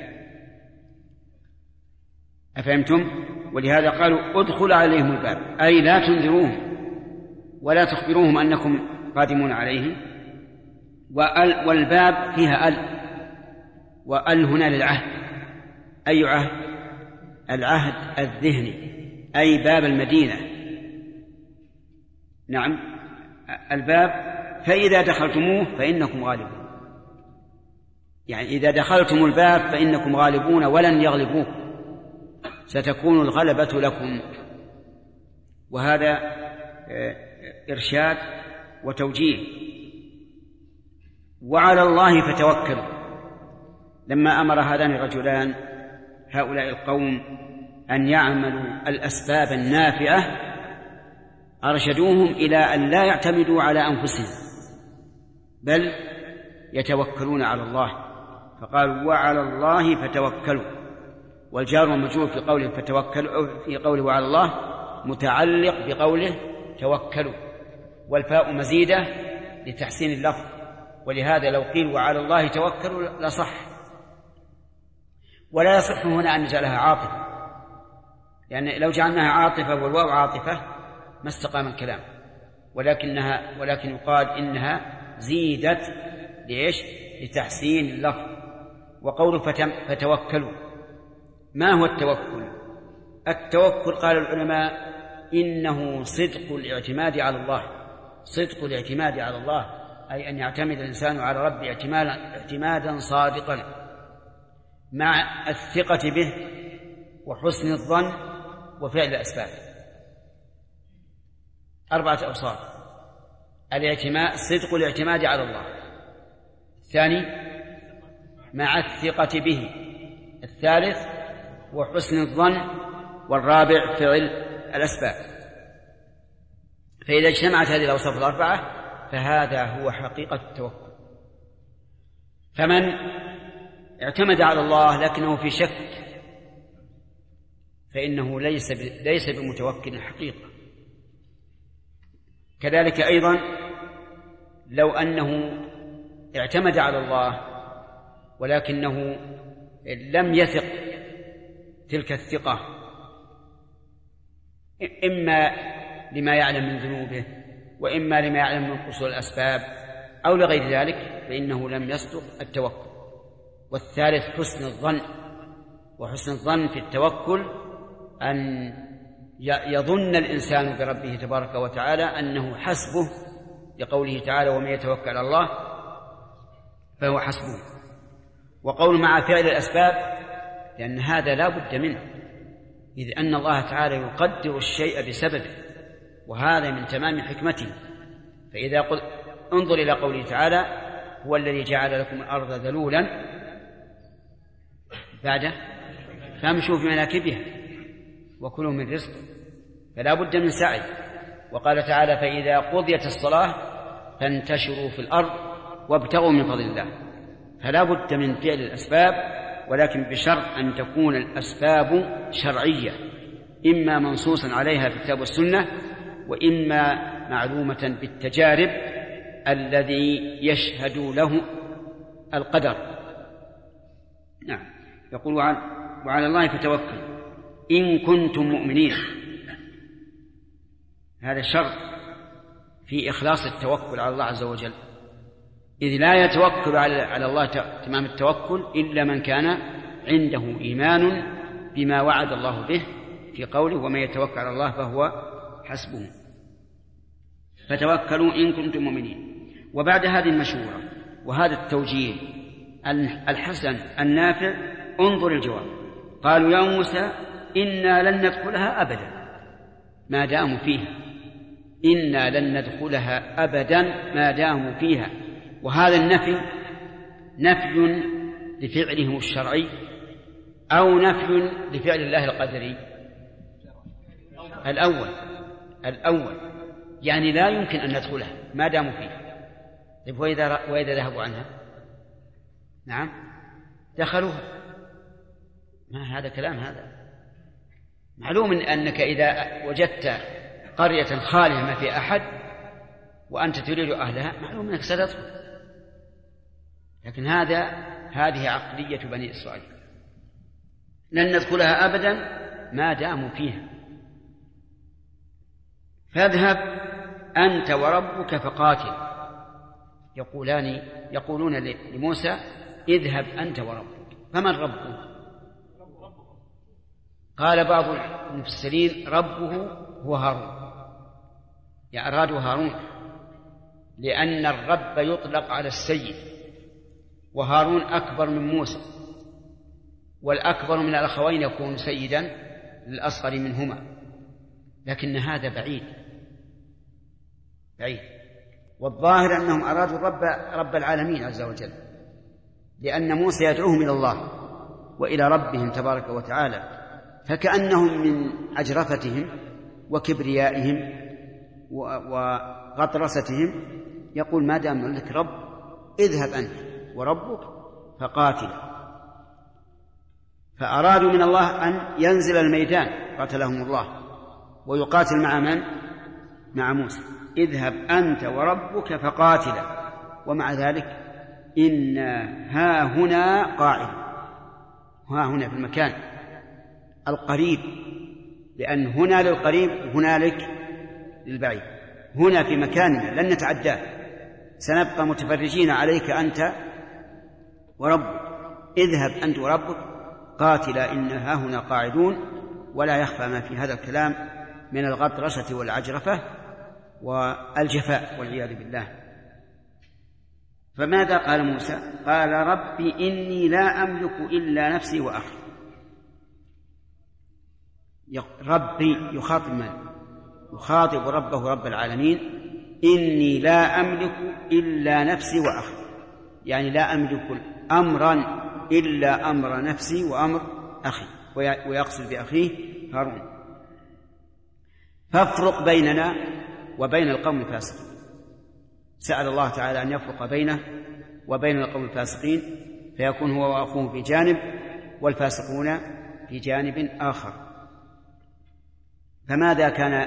أفهمتم؟ ولهذا قالوا ادخل عليهم الباب، أي لا تنذروهم ولا تخبروهم أنكم قادمون عليهم. والباب فيها وأل هنا للعهد. أي عهد؟ العهد الذهني، أي باب المدينة. نعم، الباب، فإذا دخلتموه فإنكم غالبون، يعني إذا دخلتم الباب فإنكم غالبون ولن يغلبوكم، ستكون الغلبة لكم. وهذا إرشاد وتوجيه. وعلى الله فتوكلوا. لما أمر هذان الرجلان هؤلاء القوم أن يعملوا الأسباب النافعة أرشدوهم إلى أن لا يعتمدوا على أنفسهم بل يتوكلون على الله، فقالوا وعلى الله فتوكلوا. والجار والمجرور في قوله فتوكلوا في قوله وعلى الله متعلق بقوله توكلوا، والفاء مزيدة لتحسين اللفظ، ولهذا لو قيل وعلى الله توكلوا لصح. ولا يصح هنا أن نجعلها عاطفة، يعني لو جعلناها عاطفة والواو عاطفة ما استقام الكلام، ولكن يقال إنها زيدت لإيش؟ لتحسين اللفظ. وقوله فتوكلوا، ما هو التوكل؟ التوكل قال العلماء إنه صدق الاعتماد على الله. صدق الاعتماد على الله أي أن يعتمد الإنسان على ربه اعتمادا صادقا مع الثقة به وحسن الظن وفعل الأسباب. 4 أوصاف: صدق الاعتماد على الله، الثاني مع الثقة به، الثالث وحسن الظن، والرابع فعل الأسباب. فإذا اجتمعت هذه الأوصاف ال4 فهذا هو حقيقة التوكل. فمن اعتمد على الله لكنه في شك فإنه ليس بمتوكل حقيقة. كذلك أيضا لو أنه اعتمد على الله ولكنه لم يثق تلك الثقة، إما لما يعلم من ذنوبه وإما لما يعلم من قصور الأسباب أو لغير ذلك، فإنه لم يصدق التوكل. والثالث حسن الظن، وحسن الظن في التوكل أن يظن الإنسان بربه تبارك وتعالى أنه حسبه، لقوله تعالى ومن يتوكل على الله فهو حسبه. وقول مع فعل الأسباب لأن هذا لا بد منه، إذ أن الله تعالى يقدر الشيء بسببه، وهذا من تمام حكمته. فإذا انظر إلى قوله تعالى هو الذي جعل لكم الأرض ذلولا بعده فامشوا في مناكبها وكلوا من رزقه، فلا بد من سعي. وقال تعالى فإذا قضيت الصلاة فانتشروا في الأرض وابتغوا من فضل الله. فلا بد من فعل الأسباب، ولكن بشرط أن تكون الأسباب شرعية، إما منصوصا عليها في الكتاب والسنة، وإما معلومة بالتجارب الذي يشهد له القدر. نعم. يقول وعلى الله فتوكل إن كنتم مؤمنين. هذا شرط في إخلاص التوكل على الله عز وجل، إذ لا يتوكل على الله تمام التوكل إلا من كان عنده إيمان بما وعد الله به في قوله ومن يتوكل على الله فهو حسبه. فتوكلوا إن كنتم مؤمنين. وبعد هذه المشورة وهذا التوجيه الحسن النافع انظر الجواب. قالوا يا موسى إنا لن ندخلها أبدا ما داموا فيها، إنا لن ندخلها أبدا ما داموا فيها. وهذا النفي نفي لفعلهم الشرعي أو نفي لفعل الله القدري؟ الأول يعني لا يمكن أن ندخلها ما داموا فيها. طيب وإذا ذهبوا عنها؟ نعم دخلوها. ما هذا كلام؟ هذا معلوم أنك إذا وجدت قرية خالية ما في أحد وأنت تريد أهلها معلوم أنك ستدخل، لكن هذه عقلية بني إسرائيل، لن ندخلها أبدا ما داموا فيها. فاذهب أنت وربك فقاتل. يقولون لموسى اذهب أنت وربك. فمن ربه؟ قال بعض المفسرين ربه هو هارون، يعني أرادوا هارون، لأن الرب يطلق على السيد، وهارون أكبر من موسى، والأكبر من الأخوين يكون سيدا للأصغر منهما، لكن هذا بعيد. والظاهر أنهم أرادوا رب العالمين عز وجل، لأن موسى يدعوهم إلى الله وإلى ربهم تبارك وتعالى، فكأنهم من عجرفتهم وكبريائهم وغطرستهم يقول ما دام لك رب اذهب أنت وربك فقاتل. فأرادوا من الله أن ينزل الميدان قتلهم الله ويقاتل مع من؟ مع موسى. اذهب أنت وربك فقاتلا، ومع ذلك إنا ها هنا قاعد. ها هنا في المكان القريب، لأن هنا للقريب هنالك للبعيد. هنا في مكاننا لن نتعداه، سنبقى متفرجين عليك أنت وربك. اذهب أنت وربك قاتلا إنا ها هنا قاعدون. ولا يخفى ما في هذا الكلام من الغطرسة والعجرفة والجفاء والعياذ بالله. فماذا قال موسى؟ قال ربي إني لا أملك إلا نفسي وأخي. ربي يخاطب من؟ يخاطب ربه رب العالمين. إني لا أملك إلا نفسي وأخي، يعني لا أملك أمرا إلا أمر نفسي وأمر أخي، ويقصد بأخيه هارون. فافرق بيننا وبين القوم الفاسقين. سأل الله تعالى أن يفرق بينه وبين القوم الفاسقين، فيكون هو وأخوه في جانب والفاسقون في جانب آخر. فماذا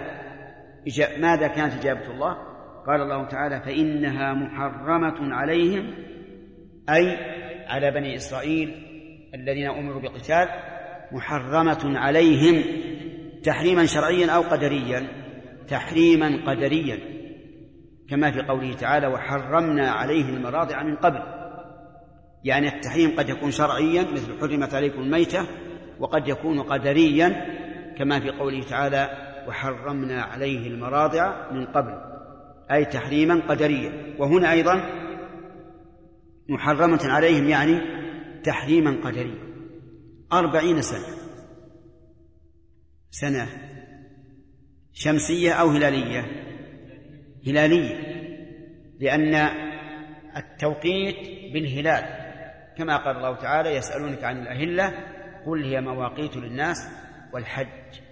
كانت إجابة الله؟ قال الله تعالى فإنها محرمة عليهم، أي على بني إسرائيل الذين أمروا بقتال، محرمة عليهم تحريما شرعيا أو قدريا؟ تحريما قدريا، كما في قوله تعالى وحرمنا عليه المراضع من قبل. يعني التحريم قد يكون شرعيا مثل حرمت عليكم الميتة، وقد يكون قدريا كما في قوله تعالى وحرمنا عليه المراضع من قبل، أي تحريما قدريا. وهنا أيضا محرمة عليهم يعني تحريما قدريا. 40 سنة شمسية أو هلالية؟ هلالية، لأن التوقيت بالهلال، كما قال الله تعالى يسألونك عن الأهلة قل هي مواقيت للناس والحج.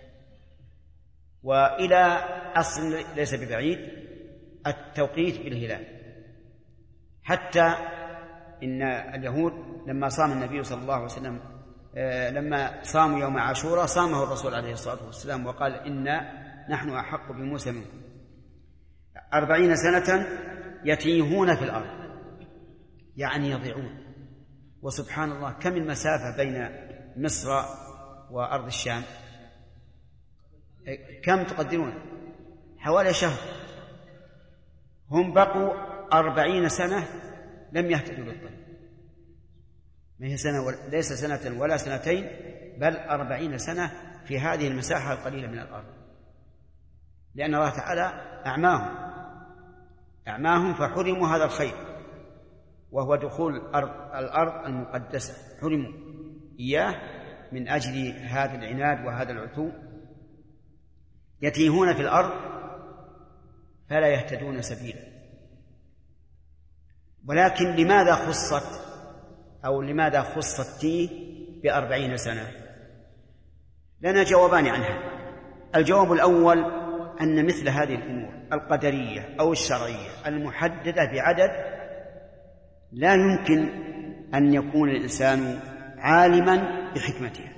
وإلى أصل ليس ببعيد التوقيت بالهلال، حتى إن اليهود لما صام النبي صلى الله عليه وسلم لما صاموا يوم عاشوراء صامه الرسول عليه الصلاة والسلام وقال إنا نحن أحق بموسى منكم. 40 سنة يتيهون في الأرض، يعني يضيعون. وسبحان الله كم المسافة بين مصر وأرض الشام؟ كم تقدرون؟ حوالي شهر. هم بقوا 40 سنة لم يهتدوا للطريق. ما هي سنة ليس سنة ولا سنتين، بل 40 سنة في هذه المساحة القليلة من الأرض، لأن الله تعالى أعماهم فحرموا هذا الخير. وهو دخول الأرض المقدسة، حرموا إياه من أجل هذا العناد وهذا العتو، يتيهون في الأرض فلا يهتدون سبيلا. ولكن لماذا خص التيه ب40 سنة؟ لنا جوابان عنها. الجواب الأول أن مثل هذه الأمور القدرية أو الشرعية المحددة بعدد لا يمكن أن يكون الإنسان عالما بحكمتها،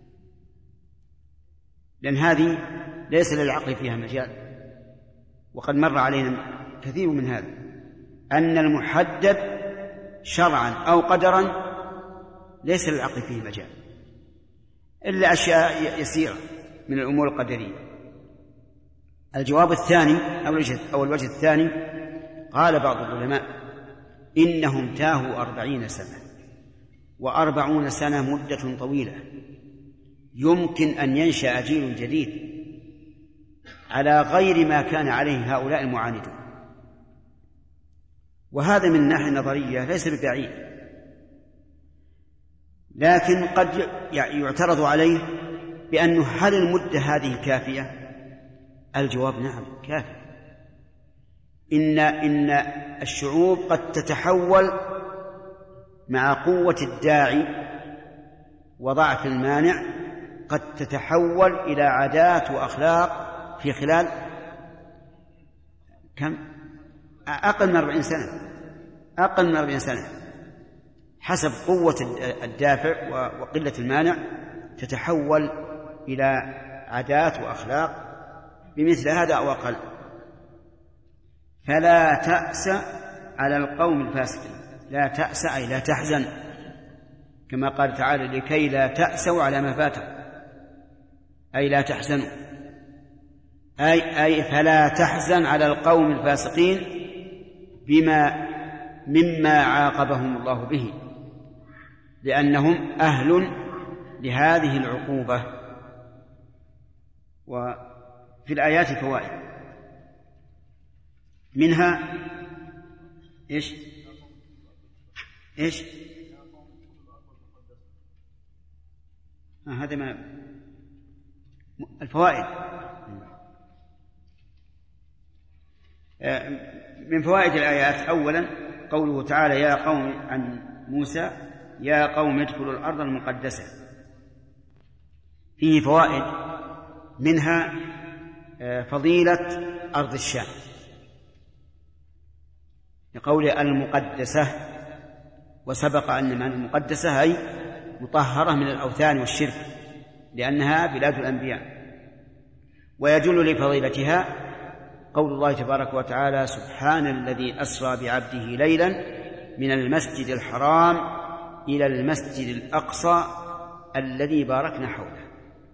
لأن هذه ليس للعقل فيها مجال. وقد مر علينا كثير من هذا، أن المحدد شرعا أو قدرا ليس للعقل فيه مجال إلا أشياء يسيرة من الأمور القدرية. الجواب الثاني أو الوجه الثاني، قال بعض العلماء إنهم تاهوا 40 سنة، و40 سنة مدة طويلة، يمكن أن ينشأ جيل جديد على غير ما كان عليه هؤلاء المعاندون. وهذا من الناحية النظرية ليس ببعيد، لكن قد يعترض عليه بأنه هل المدة هذه كافية؟ الجواب نعم كافية. إن الشعوب قد تتحول مع قوة الداعي وضعف المانع، قد تتحول إلى عادات وأخلاق في خلال كم؟ أقل من 40 سنة حسب قوة الدافع وقلة المانع، تتحول إلى عادات وأخلاق بمثل هذا أو أقل. فلا تأس على القوم الفاسقين. لا تأس أي لا تحزن، كما قال تعالى لكي لا تأسوا على ما فاتكم، أي لا تحزنوا، أي فلا تحزن على القوم الفاسقين مما عاقبهم الله به، لأنهم أهل لهذه العقوبة. وفي الآيات فوائد، منها إيش هذا ما الفوائد. من فوائد الآيات أولا قوله تعالى يا قوم عن موسى يا قوم ادخلوا الأرض المقدسة. فيه فوائد، منها فضيلة أرض الشام لقوله المقدسة، وسبق أن معنى المقدسة أي مطهرة من الأوثان والشرك لأنها بلاد الأنبياء. ويدل لفضيلتها قول الله تبارك وتعالى سبحان الذي أسرى بعبده ليلا من المسجد الحرام إلى المسجد الأقصى الذي باركنا حوله.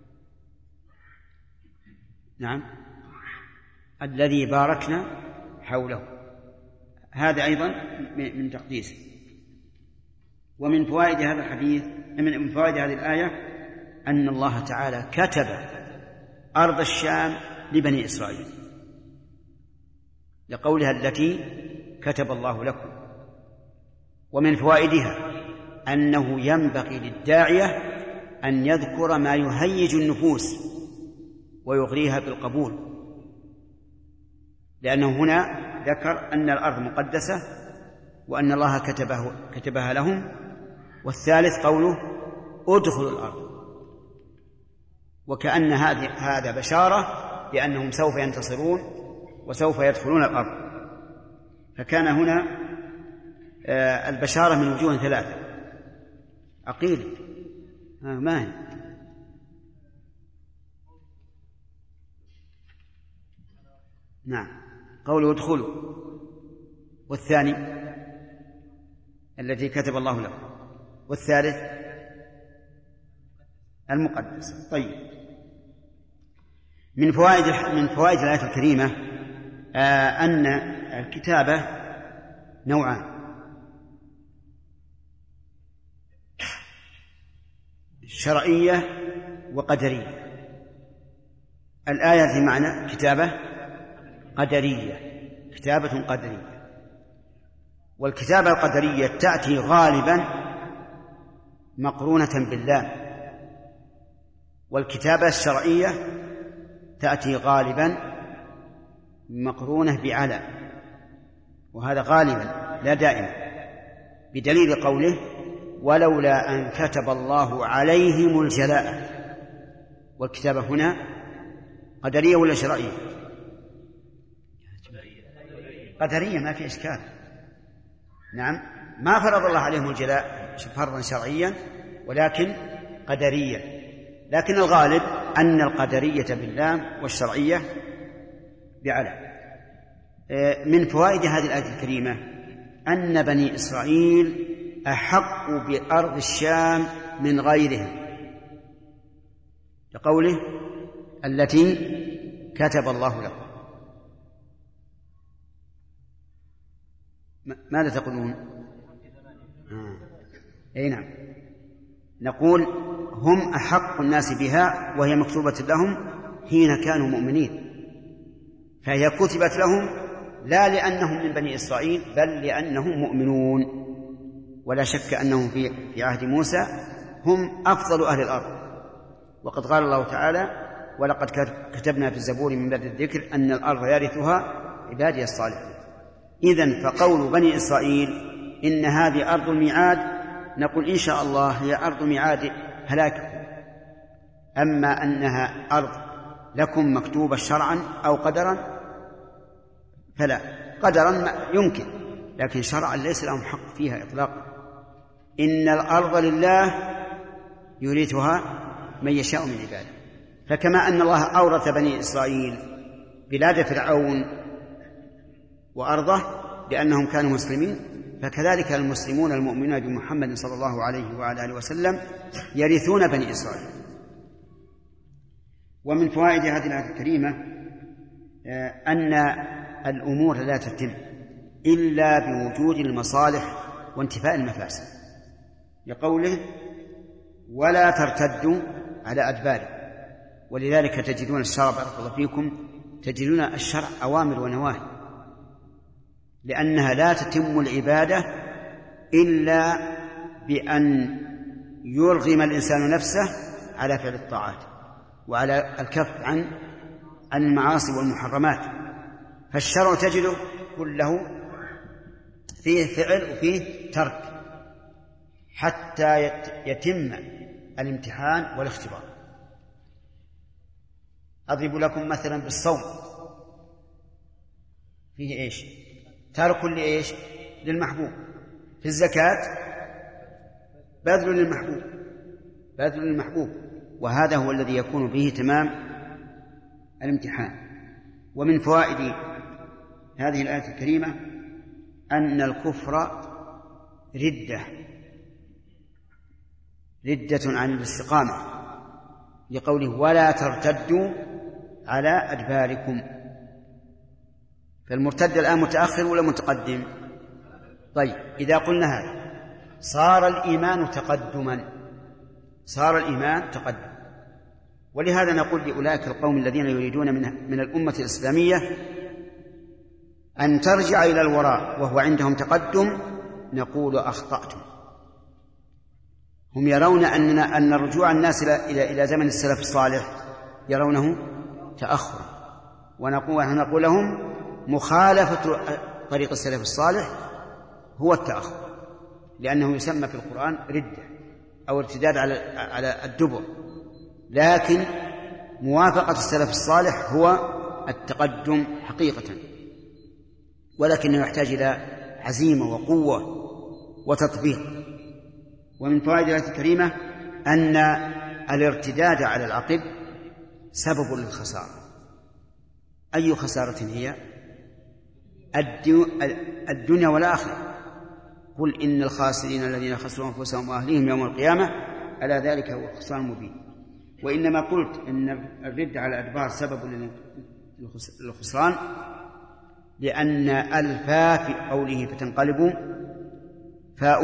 نعم، الذي باركنا حوله، هذا أيضا من تقديسه. ومن فوائد هذا الحديث، من فوائد هذه الآية، أن الله تعالى كتب أرض الشام لبني إسرائيل لقولها التي كتب الله لكم. ومن فوائدها أنه ينبغي للداعية أن يذكر ما يهيج النفوس ويغريها بالقبول، لأنه هنا ذكر أن الأرض مقدسة وأن الله كتبها لهم. والثالث قوله ادخلوا الأرض، وكأن هذا بشارة بأنهم سوف ينتصرون وسوف يدخلون الأرض. فكان هنا البشارة من وجوه ثلاثة. عقيل ما هي؟ نعم، قوله ادخلوا، والثاني الذي كتب الله له، والثالث المقدس. طيب، من فوائد الآية الكريمة أن الكتابة نوعان: شرعية وقدرية. الآية في معنى كتابة قدرية، كتابة قدرية. والكتابة القدرية تأتي غالبا مقرونة باللام، والكتابة الشرعية تأتي غالبا مقرونة بعلى، وهذا غالبا لا دائما، بدليل قوله ولولا أن كتب الله عليهم الجلاء. والكتابة هنا قدرية ولا شرعية؟ قدرية، ما في إشكال. نعم، ما فرض الله عليهم الجلاء فرضا شرعيا ولكن قدريا، لكن الغالب أن القدرية باللام والشرعية بعلى. من فوائد هذه الآية الكريمة أن بني إسرائيل أحق بأرض الشام من غيرهم، لقوله التي كتب الله لهم. ماذا تقولون؟ أي نعم، نقول هم أحق الناس بها وهي مكتوبة لهم حين كانوا مؤمنين، فهي كتبت لهم لا لأنهم من بني إسرائيل بل لأنهم مؤمنون. ولا شك أنهم في عهد موسى هم أفضل أهل الأرض، وقد قال الله تعالى ولقد كتبنا في الزبور من بعد الذكر أن الأرض يرثها عبادي الصالحون. إذن فقول بني إسرائيل إن هذه أرض الميعاد نقول إن شاء الله هي أرض ميعاد هلاككم، أما أنها أرض لكم مكتوبة شرعا أو قدرا فلا. قدرا يمكن، لكن شرعا ليس لهم حق فيها إطلاقا. إن الأرض لله يورثها من يشاء من عباده. فكما أن الله أورث بني إسرائيل بلاد فرعون وأرضه لأنهم كانوا مسلمين، فكذلك المسلمون المؤمنون بمحمد صلى الله عليه وعلى آله وسلم يرثون بني إسرائيل. ومن فوائد هذه الآية الكريمة أن الأمور لا تتم إلا بوجود المصالح وانتفاء المفاسد، لقوله ولا ترتدوا على أدباركم. ولذلك تجدون الشرع بارك الله فيكم، تجدون الشرع أوامر ونواهي، لأنها لا تتم العبادة إلا بأن يرغم الإنسان نفسه على فعل الطاعات وعلى الكف عن المعاصي والمحرمات. فالشرع تجده كله فيه فعل وفيه ترك حتى يتم الامتحان والاختبار. أضرب لكم مثلا بالصوم، فيه إيش؟ ترك لإيش؟ للمحبوب. في الزكاة بذل للمحبوب، بذل للمحبوب، وهذا هو الذي يكون به تمام الامتحان. ومن فوائد هذه الآية الكريمة أن الكفر ردة عن الاستقامة، لقوله ولا ترتدوا على أدباركم. فالمرتد الآن متأخر ولا متقدم؟ طيب، إذا قلنا هذا صار الإيمان تقدما، صار الإيمان تقدم. ولهذا نقول لأولئك القوم الذين يريدون من الأمة الإسلامية أن ترجع إلى الوراء وهو عندهم تقدم، نقول أخطأتم. هم يرون أن رجوع الناس إلى زمن السلف الصالح يرونه تأخر، ونقول لهم مخالفة طريق السلف الصالح هو التأخر، لأنه يسمى في القرآن ردة أو ارتداد على الدبر، لكن موافقة السلف الصالح هو التقدم حقيقة، ولكنه يحتاج إلى عزيمة وقوة وتطبيق. ومن فوائد الآية الكريمة أن الارتداد على العقب سبب للخسارة. أي خسارة هي؟ الدنيا والآخرة. قل إن الخاسرين الذين خسروا أنفسهم وأهليهم يوم القيامة ألا ذلك هو الخسران المبين. وإنما قلت إن الرد على الأدبار سبب للخسران لأن الفاء في قوله فتنقلب فاء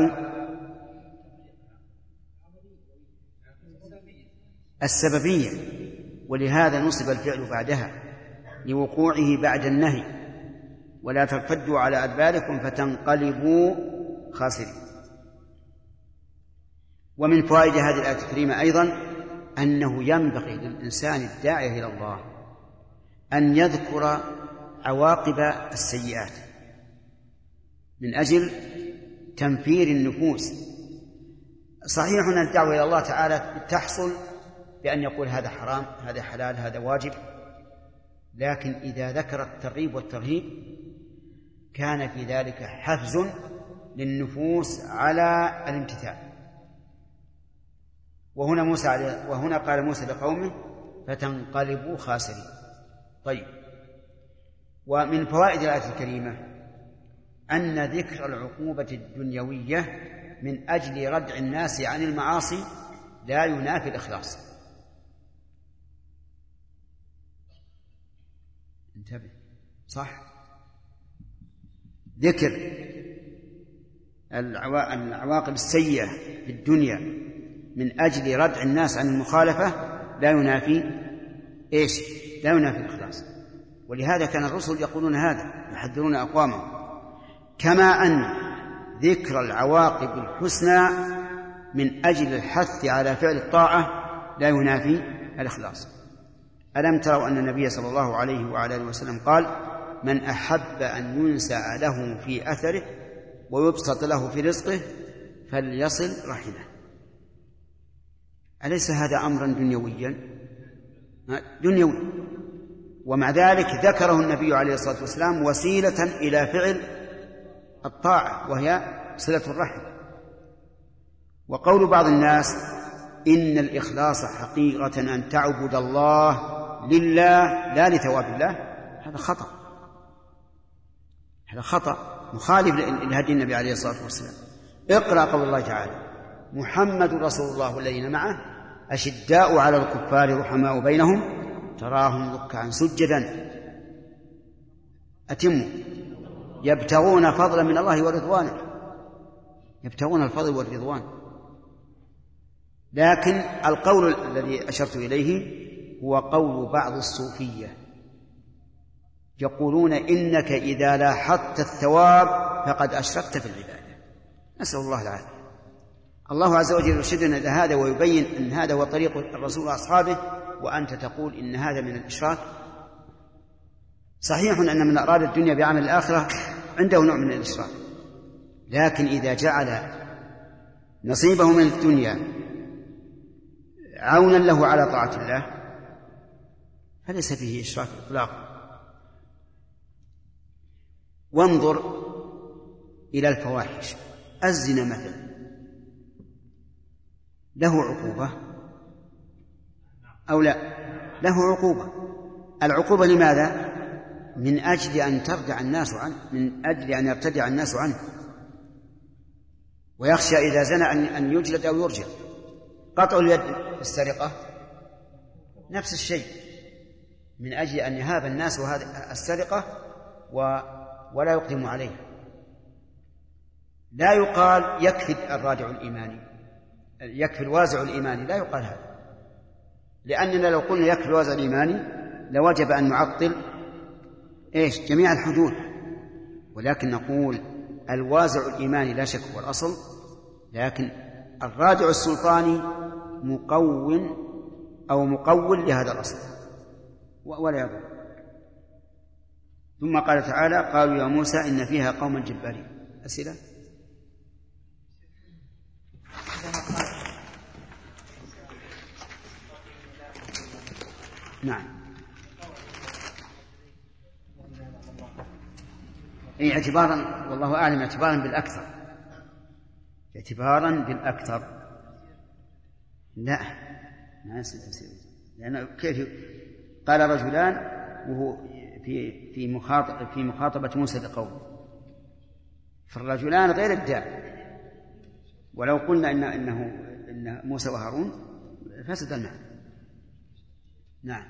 السببية، ولهذا نصب الفعل بعدها لوقوعه بعد النهي، ولا ترتدوا على أدباركم فتنقلبوا خاسرين. ومن فوائد هذه الآية الكريمة أيضا أنه ينبغي للإنسان الداعي إلى الله أن يذكر عواقب السيئات من أجل تنفير النفوس. صحيح أن الدعوة إلى الله تعالى تحصل بأن يقول هذا حرام، هذا حلال، هذا واجب، لكن إذا ذكر الترغيب والترهيب كان في ذلك حفز للنفوس على الامتثال. وهنا قال موسى لقومه فتنقلبوا خاسرين. طيب، ومن فوائد الآية الكريمة أن ذكر العقوبة الدنيوية من أجل ردع الناس عن المعاصي لا ينافي الإخلاص. انتبه، صح، ذكر العواقب السيئة في الدنيا من أجل ردع الناس عن المخالفة لا ينافي إيش؟ لا ينافي الإخلاص. ولهذا كان الرسل يقولون هذا، يحذرون أقوامهم. كما أن ذكر العواقب الحسنى من أجل الحث على فعل الطاعة لا ينافي الإخلاص. ألم تروا أن النبي صلى الله عليه وعلى آله وسلم قال: من أحب أن ينسأ له في أثره ويبسط له في رزقه فليصل رحمه. أليس هذا أمرا دنيويا؟ دنيوي. ومع ذلك ذكره النبي عليه الصلاة والسلام وسيلة إلى فعل الطاعة وهي صلة الرحم. وقول بعض الناس إن الإخلاص حقيقة أن تعبد الله لله لا لثواب الله، هذا خطأ، هذا خطأ مخالف لهدي النبي عليه الصلاة والسلام. اقرأ قول الله تعالى: محمد رسول الله والذين معه أشداء على الكفار رحماء بينهم تراهم ركعا سجدا أتموا يبتغون فضلا من الله ورضوانه، يبتغون الفضل والرضوان. لكن القول الذي أشرت إليه هو قول بعض الصوفية، يقولون إنك إذا لاحظت الثواب فقد أشركت في العبادة. نسأل الله العافية. الله عز وجل يرشدنا إلى هذا ويبين أن هذا هو طريق الرسول وأصحابه، وأنت تقول إن هذا من الإشراك. صحيح أن من أراد الدنيا بعمل الآخرة عنده نوع من الإشراك، لكن إذا جعل نصيبه من الدنيا عونا له على طاعة الله فليس فيه إشراك إطلاقا. وانظر إلى الفواحش. الزنا مثلا له عقوبة أو لا؟ له عقوبة. العقوبة لماذا؟ من أجل أن تردع الناس عنه، من أجل أن يرتدع الناس عنه، ويخشى إذا زنى أن يجلد أو يرجم. قطع اليد في السرقة نفس الشيء، من أجل أن يهاب الناس هذه السرقة ولا يقدم عليه. لا يقال يكفي الرادع الإيماني، يكفي الوازع الإيماني، لا يقال هذا، لأننا لو قلنا يكفي الوازع الإيماني لوجب أن نعطل جميع الحدود. ولكن نقول الوازع الإيماني لا شك هو الأصل، لكن الرادع السلطاني مقوم أو مقول لهذا الأصل ولا يضر. ثم قال تعالى: قالوا يا موسى إن فيها قوما جبارين. أسئلة؟ نعم. اعتبارا، والله أعلم، اعتبارا بالأكثر، اعتبارا بالأكثر. لا ما يصير تفسير، لأنه كيف قال رجلان وهو في مخاطبة موسى لقومه، فالرجلان غير الداعي. ولو قلنا إن موسى وهارون فسد المعنى. نعم.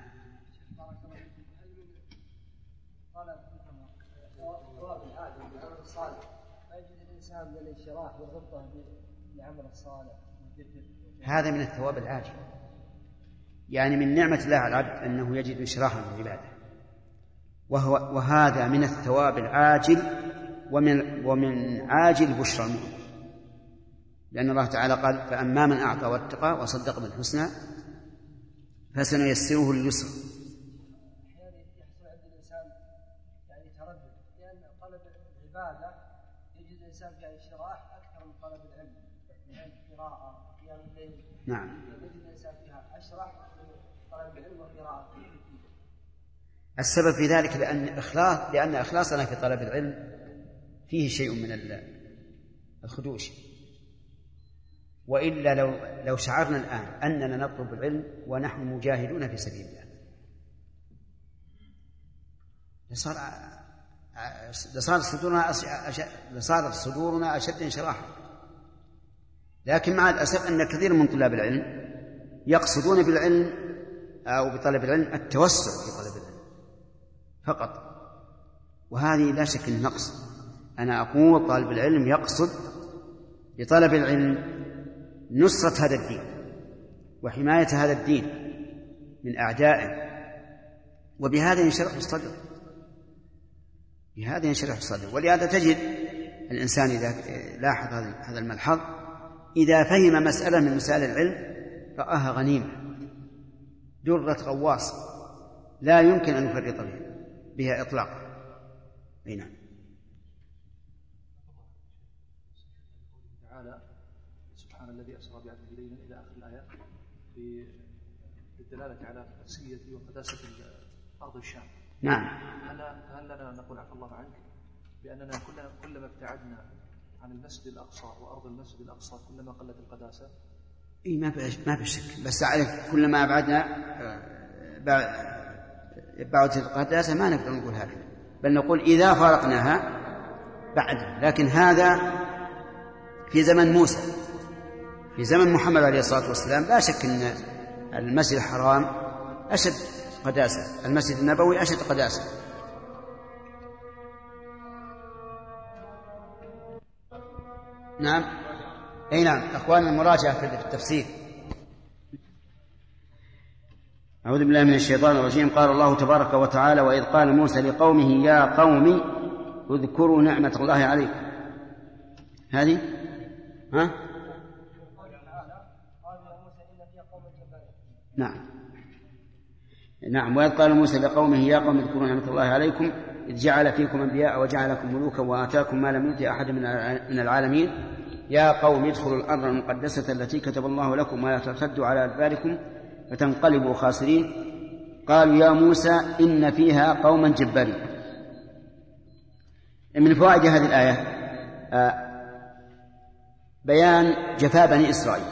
هذا من الثواب العاجل، يعني من نعمة الله على العبد أنه يجد إشراحا في العبادة. وهذا من الثواب العاجل ومن عاجل بشرى المؤمن، لأن الله تعالى قال: فأما من أعطى واتقى وصدق بالحسنى فسنيسره لليسرى. أحيانا يحصل عند الإنسان يعني تردد، لأن طلب العبادة يجد الإنسان فيها انشراح أكثر من طلب العلم، من القراءة قيام الليل. نعم. يجد الإنسان فيها أشرح من طلب العلم والقراءة. السبب في ذلك لأن إخلاصنا في طلب العلم فيه شيء من الخدوش، وإلا لو شعرنا الآن أننا نطلب العلم ونحن مجاهدون في سبيل الله لصار صدورنا أشد انشراحا. لكن مع الأسف أن كثير من طلاب العلم يقصدون بالعلم أو بطلب العلم التوسع في طلب العلم فقط، وهذه لا شك أنه نقص. أنا أقول طالب العلم يقصد بطلب العلم نصرة هذا الدين وحماية هذا الدين من أعدائه، وبهذا ينشرح الصدر، ولهذا تجد الإنسان إذا لاحظ هذا الملحظ إذا فهم مسألة من مسائل العلم رآها غنيمة درة غواص لا يمكن أن يفرط بها إطلاقا. نعم. تعالى سبحان الذي أسرى بعبده ليلا إلى آخر الآية بالدلالة على قدسية وقداسة أرض الشام. نعم. هل لنا نقول عفى الله عنك بأننا كلما ابتعدنا عن المسجد الأقصى وأرض المسجد الأقصى كلما قلت القداسة؟ إيه ما في شك، بس عليك كلما أبعدنا بعد القداسة ما نقدر نقول هكذا، بل نقول إذا فارقناها بعد. لكن هذا في زمن موسى، في زمن محمد عليه الصلاة والسلام لا شك أن المسجد الحرام أشد قداسة، المسجد النبوي أشد قداسة. نعم. أي نعم. أخواننا المراجعة في التفسير. أعوذ بالله من الشيطان الرجيم. قال الله تبارك وتعالى: وإذ قال موسى لقومه يا قوم اذكروا نعمة الله عليكم. هذه نعم. وإذ قال موسى لقومه يا قوم اذكروا نعمة الله عليكم إذ جعل فيكم أنبياء وجعلكم ملوكا وآتاكم ما لم يؤت أحد من العالمين يا قوم ادخلوا الأرض المقدسة التي كتب الله لكم ولا ترتدوا على أدباركم فتنقلبوا خاسرين. قالوا يا موسى إن فيها قوما جبارين. من فوائد هذه الآية بيان جفاء بني إسرائيل،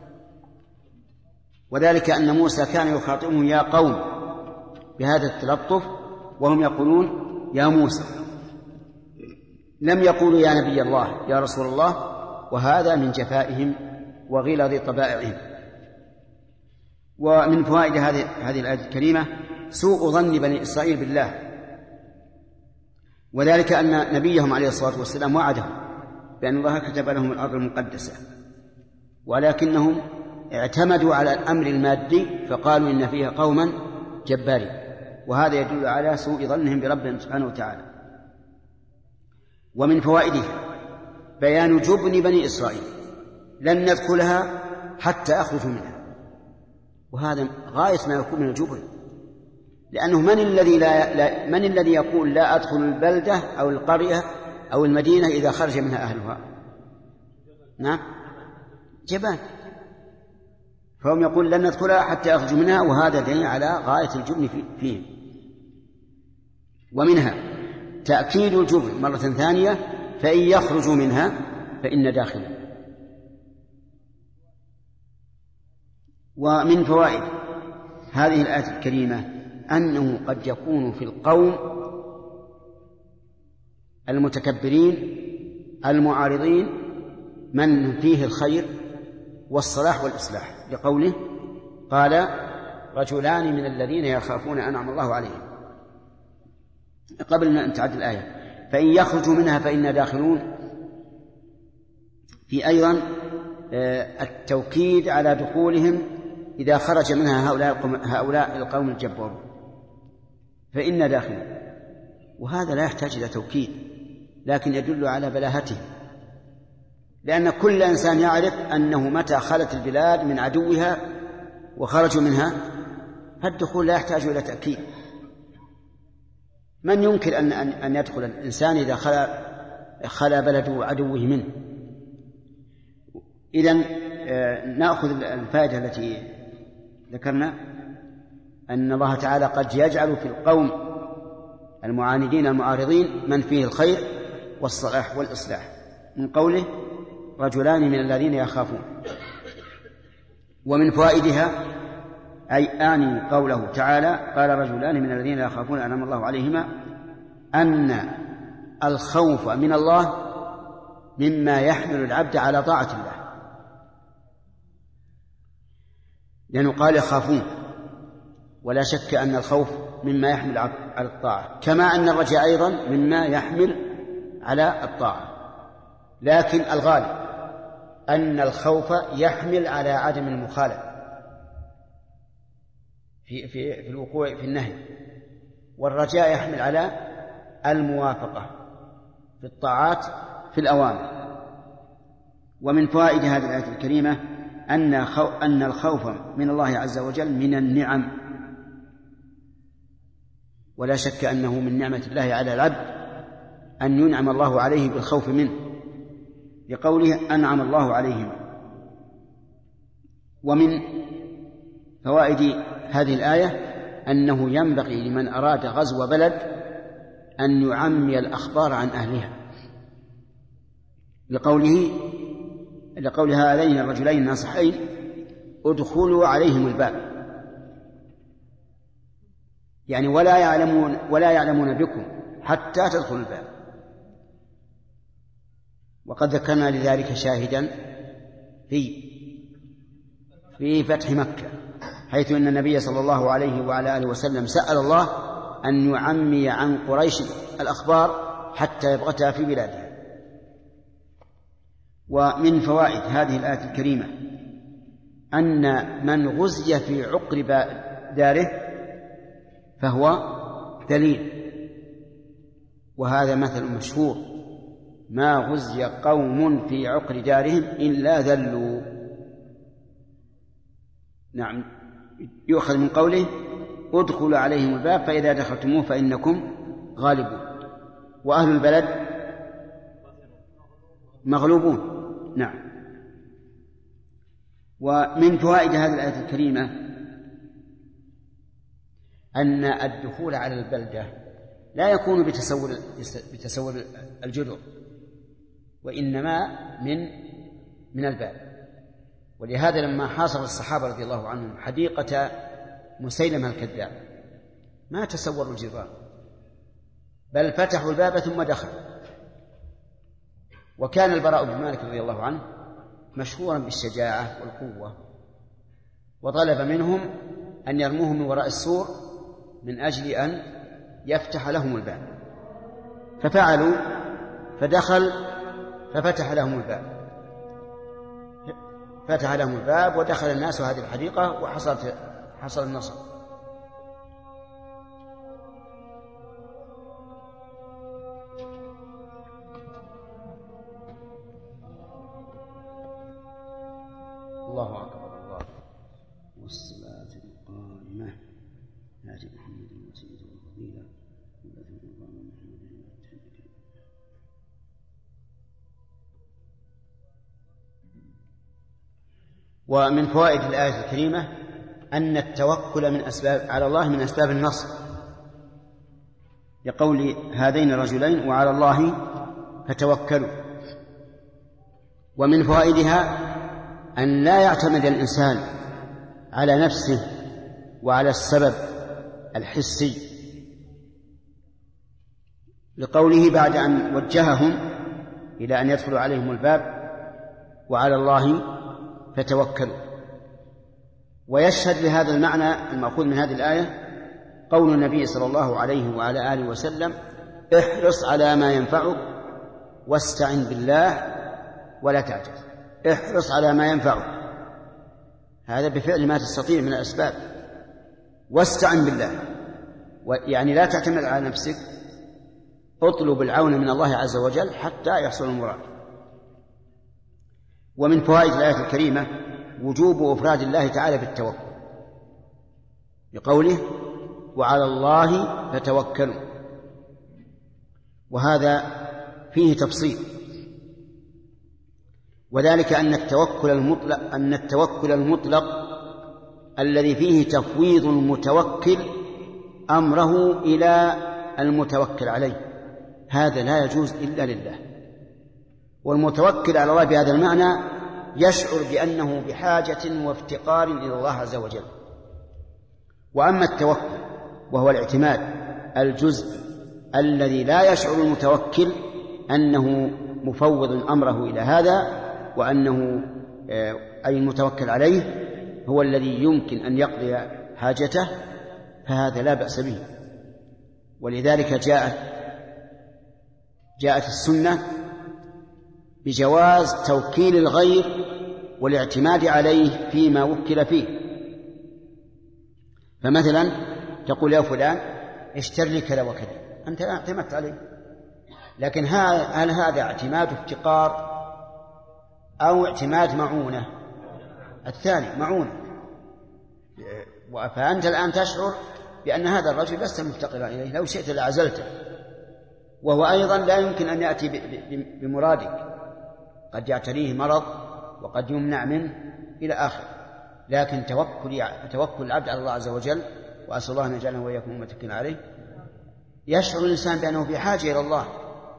وذلك أن موسى كان يخاطبهم يا قوم بهذا التلطف وهم يقولون يا موسى، لم يقولوا يا نبي الله يا رسول الله، وهذا من جفائهم وغلظ طبائعهم. ومن فوائد هذه الآية الكريمة سوء ظن بني إسرائيل بالله، وذلك أن نبيهم عليه الصلاة والسلام وعدهم بأن الله كتب لهم الأرض المقدسة، ولكنهم اعتمدوا على الأمر المادي فقالوا إن فيها قوما جبارين، وهذا يدل على سوء ظنهم بربهم سبحانه وتعالى. ومن فوائده بيان جبن بني إسرائيل، لن ندخلها حتى أخرجوا منها، وهذا غاية ما يكون من الجبن، لأنه من الذي يقول لا أدخل البلدة أو القرية أو المدينة إذا خرج منها أهلها؟ نعم، جبان. فهم يقول لن ندخلها حتى أخرجوا منها، وهذا دليل على غاية الجبن فيهم. ومنها تأكيد الجبن مرة ثانية: فإن يخرجوا منها فإن داخلا. ومن فوائد هذه الآية الكريمة أنه قد يكون في القوم المتكبرين المعارضين من فيه الخير والصلاح والإصلاح، لقوله قال رجلان من الذين يخافون أنعم الله عليهم. قبل أن تعد الآية فإن يخرجوا منها فإن داخلون، في أيضا التوكيد على دخولهم إذا خرج منها هؤلاء القوم الجبارون، فإن داخلون. وهذا لا يحتاج إلى توكيد، لكن يدل على بلاهته، لأن كل إنسان يعرف أنه متى خلت البلاد من عدوها وخرجوا منها فالدخول لا يحتاج إلى تأكيد. من يمكن أن يدخل الإنسان إذا خلا بلده عدوه منه؟ إذن نأخذ الفائدة التي ذكرنا أن الله تعالى قد يجعل في القوم المعاندين المعارضين من فيه الخير والصلاح والإصلاح، من قوله رجلان من الذين يخافون. ومن فوائدها أي آني قوله تعالى قال رجلان من الذين يخافون أنعم الله عليهما أن الخوف من الله مما يحمل العبد على طاعة الله، لأنه قال يخافون، ولا شك أن الخوف مما يحمل على الطاعة، كما أن الرجاء أيضا مما يحمل على الطاعة، لكن الغالب أن الخوف يحمل على عدم المخالفة في الوقوع في النهي، والرجاء يحمل على الموافقة في الطاعات في الأوامر. ومن فوائد هذه الآية الكريمة أن الخوف من الله عز وجل من النعم، ولا شك أنه من نعمة الله على العبد أن ينعم الله عليه بالخوف منه، لقوله أنعم الله عليهم. ومن فوائد هذه الآية أنه ينبغي لمن أراد غزو بلد أن يعمي الأخبار عن أهلها، لقول هذين الرجلين الناصحين ادخلوا عليهم الباب، يعني ولا يعلمون بكم حتى تدخلوا الباب. وقد ذكرنا لذلك شاهدا في فتح مكة، حيث أن النبي صلى الله عليه وعلى آله وسلم سأل الله أن يعمي عن قريش الأخبار حتى يبغتها في بلادها. ومن فوائد هذه الآية الكريمة أن من غزي في عقر داره فهو ذليل، وهذا مثل مشهور: ما غزي قوم في عقر دارهم إلا ذلوا. نعم، يؤخذ من قوله ادخلوا عليهم الباب فإذا دخلتموه فإنكم غالبون، وأهل البلد مغلوبون. نعم. ومن فوائد هذه الآية الكريمة أن الدخول على البلدة لا يكون بتسور الجدر، وإنما من الباب. ولهذا لما حاصر الصحابة رضي الله عنهم حديقة مسيلمة الكذاب ما تسوروا الجدران، بل فتحوا الباب ثم دخلوا. وكان البراء بن مالك رضي الله عنه مشهورا بالشجاعة والقوة، وطلب منهم أن يرموه من وراء السور من أجل أن يفتح لهم الباب، ففعلوا، فدخل ففتح لهم الباب، فتح لهم الباب ودخل الناس هذه الحديقة وحصل النصر. الله أكبر. الله والصلاة القائمة آت محمد وسيد الفضيلة والذي الله محمد. ومن فوائد الآية الكريمة أن التوكل على الله من أسباب النصر، لقول هذين الرجلين وعلى الله فتوكلوا. ومن فوائدها أن لا يعتمد الإنسان على نفسه وعلى السبب الحسي، لقوله بعد أن وجههم إلى أن يدخلوا عليهم الباب وعلى الله فتوكلوا. ويشهد لهذا المعنى المأخوذ من هذه الآية قول النبي صلى الله عليه وعلى آله وسلم: احرص على ما ينفعك واستعن بالله ولا تعجز. احرص على ما ينفعك، هذا بفعل ما تستطيع من الأسباب، واستعن بالله، يعني لا تعتمد على نفسك اطلب العون من الله عز وجل حتى يحصل المراد. ومن فوائد الآية الكريمة وجوب إفراد الله تعالى بالتوكل بقوله وعلى الله فتوكلوا، وهذا فيه تفصيل، وذلك أن التوكل المطلق الذي فيه تفويض المتوكل أمره إلى المتوكل عليه هذا لا يجوز إلا لله. والمتوكل على الله بهذا المعنى يشعر بأنه بحاجة وافتقار إلى الله عز وجل. وأما التوكل وهو الاعتماد الجزء الذي لا يشعر المتوكل أنه مفوض أمره إلى هذا، وأنه أي المتوكل عليه هو الذي يمكن أن يقضي حاجته، فهذا لا بأس به. ولذلك جاءت السنة بجواز توكيل الغير والاعتماد عليه فيما وكل فيه. فمثلا تقول يا فلان اشتر لي كذا وكذا، أنت اعتمدت عليه، لكن هل هذا اعتماد افتقار أو اعتماد معونة؟ الثاني معونة. فأنت الآن تشعر بأن هذا الرجل لست مفتقرا إليه، لو شئت لعزلته، وهو أيضا لا يمكن أن يأتي بمرادك، قد يعتريه مرض وقد يمنع منه إلى آخر. لكن توكل العبد على الله عز وجل، وأسأل الله أن يجعلنا وإياكم متكلين عليه، يشعر الإنسان بأنه في حاجة إلى الله،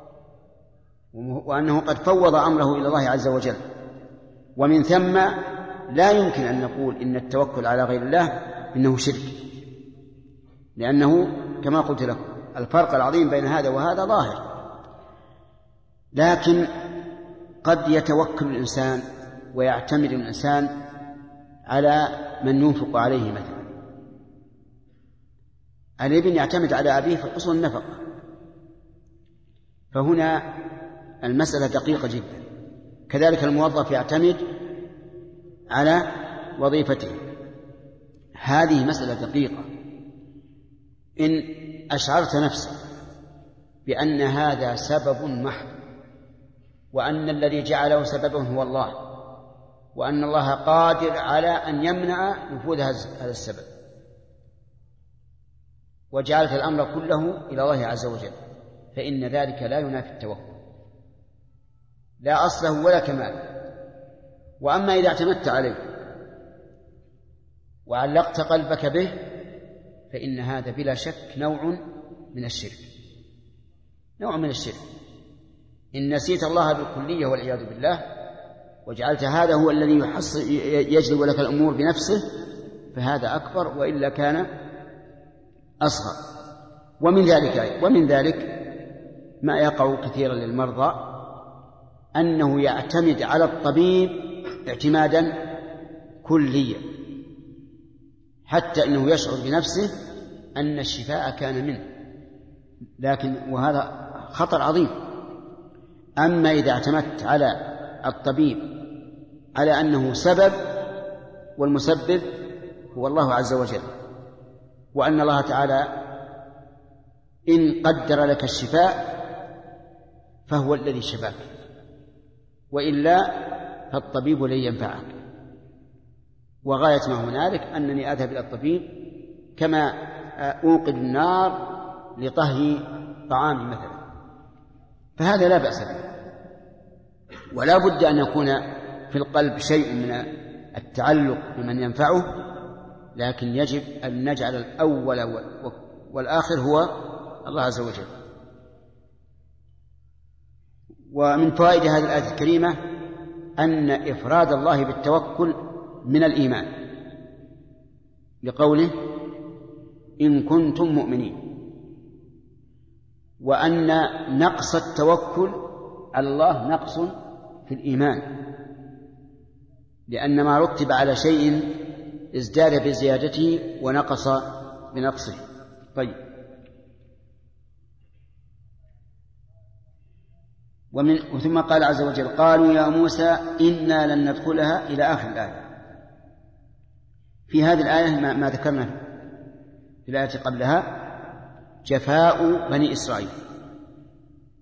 وأنه قد فوض أمره إلى الله عز وجل. ومن ثم لا يمكن أن نقول إن التوكل على غير الله إنه شرك، لأنه كما قلت لكم الفرق العظيم بين هذا وهذا ظاهر. لكن قد يتوكل الإنسان ويعتمد الإنسان على من ينفق عليه. مثلا الابن يعتمد على أبيه في حصول النفقة، فهنا المسألة دقيقة جدا. كذلك الموظف يعتمد على وظيفته، هذه مسألة دقيقة. إن أشعرت نفسك بأن هذا سبب محض، وأن الذي جعله سببا هو الله، وأن الله قادر على أن يمنع نفوذ هذا السبب، وجعلت الأمر كله إلى الله عز وجل، فإن ذلك لا ينافي التوكل، لا أصله ولا كمال. وأما إذا اعتمدت عليه وعلقت قلبك به فإن هذا بلا شك نوع من الشرك، نوع من الشرك. إن نسيت الله بالكلية والعياذ بالله وجعلت هذا هو الذي يجلب لك الأمور بنفسه، فهذا أكبر، وإلا كان أصغر. ومن ذلك ما يقع كثيرا للمرضى أنه يعتمد على الطبيب اعتمادا كليا، حتى أنه يشعر بنفسه أن الشفاء كان منه، وهذا خطر عظيم. أما إذا اعتمدت على الطبيب على أنه سبب والمسبب هو الله عز وجل، وأن الله تعالى إن قدر لك الشفاء فهو الذي شفاك، وإلا فالطبيب لن ينفعك. وغاية ما هنالك أنني أذهب إلى الطبيب كما أوقد النار لطهي طعامي مثلا، فهذا لا بأس به. ولا بد أن يكون في القلب شيء من التعلق بمن ينفعه، لكن يجب أن نجعل الأول والآخر هو الله عز وجل. ومن فوائد هذه الآية الكريمة أن إفراد الله بالتوكل من الإيمان، لقوله إن كنتم مؤمنين، وأن نقص التوكل على الله نقص في الإيمان، لأن ما رتب على شيء ازداد بزيادته ونقص بنقصه. طيب، ثم قال عز وجل قالوا يا موسى إنا لن ندخلها إلى آخر الآية. في هذه الآية ما ذكرنا في الآية قبلها جفاء بني إسرائيل،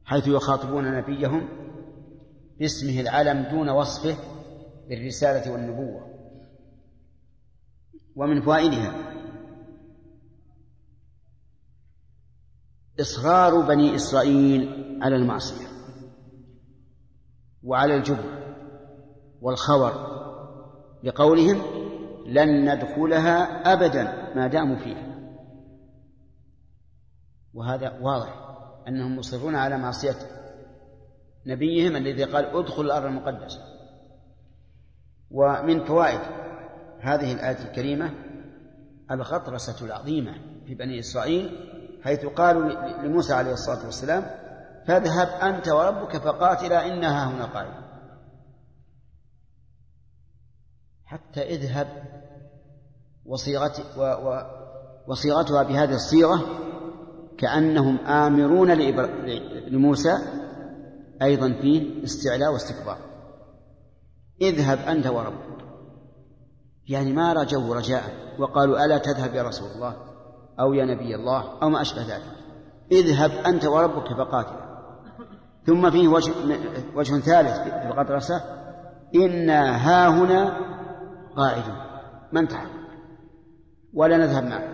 حيث يخاطبون نبيهم باسمه العلم دون وصفه بالرسالة والنبوة. ومن فوائدها إصرار بني إسرائيل على المعصية وعلى الجبن والخور لقولهم لن ندخلها أبدا ما داموا فيها. وهذا واضح أنهم مصرون على معصية نبيهم الذي قال ادخل الأرض المقدسة. ومن فوائد هذه الآية الكريمة الغطرسة العظيمة في بني إسرائيل، حيث قالوا لموسى عليه الصلاة والسلام فاذهب أنت وربك فقاتلا إنها هنا قاعدة. حتى اذهب وصيغتها بهذه الصيغة كأنهم آمرون لموسى أيضا فيه استعلاء واستكبار. اذهب أنت وربك، يعني ما رجوا رجاء وقالوا ألا تذهب يا رسول الله أو يا نبي الله أو ما أشبه ذلك. اذهب أنت وربك فقاتل. ثم فيه وجه ثالث في الغطرسة إنا هاهنا قاعدون من تحرك ولا نذهب معه.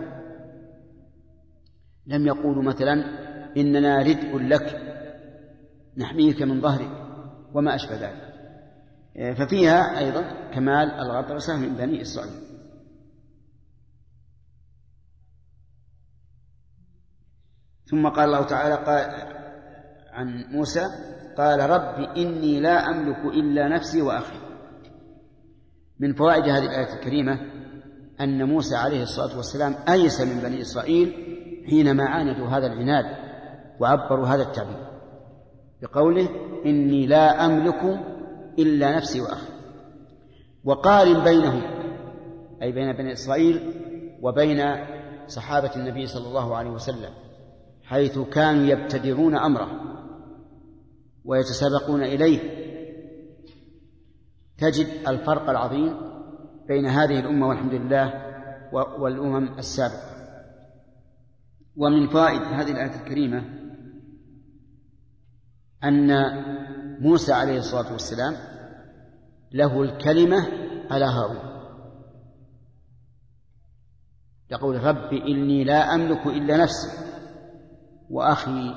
لم يقولوا مثلا إننا ردء لك نحميك من ظهرك وما أشبه ذلك. ففيها أيضا كمال الغطرسة من بني إسرائيل. ثم قال الله تعالى عن موسى قال رب إني لا أملك إلا نفسي وأخي. من فوائد هذه الآية الكريمة أن موسى عليه الصلاة والسلام أيس من بني إسرائيل حينما عاندوا هذا العناد وعبروا هذا التعبير بقوله إني لا أملك إلا نفسي وأخي. وقارن بينهم أي بين بني إسرائيل وبين صحابة النبي صلى الله عليه وسلم، حيث كانوا يبتدرون أمره ويتسابقون إليه، تجد الفرق العظيم بين هذه الأمة والحمد لله والأمم السابقة. ومن فوائد هذه الآية الكريمة أن موسى عليه الصلاة والسلام له الكلمة على هارون، يقول رب إني لا أملك إلا نفسي وأخي.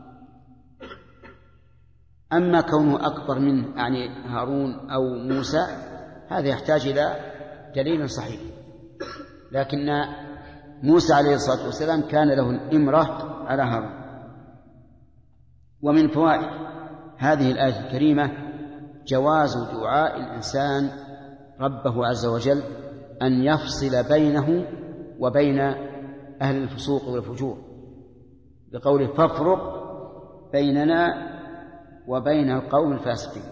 أما كونه أكبر منه يعني هارون أو موسى هذا يحتاج إلى دليل صحيح، لكن موسى عليه الصلاة والسلام كان له الإمرة على هارون. ومن فوائد هذه الآية الكريمة جواز دعاء الإنسان ربه عز وجل أن يفصل بينه وبين أهل الفسوق والفجور بقوله فافرق بيننا وبين القوم الفاسقين.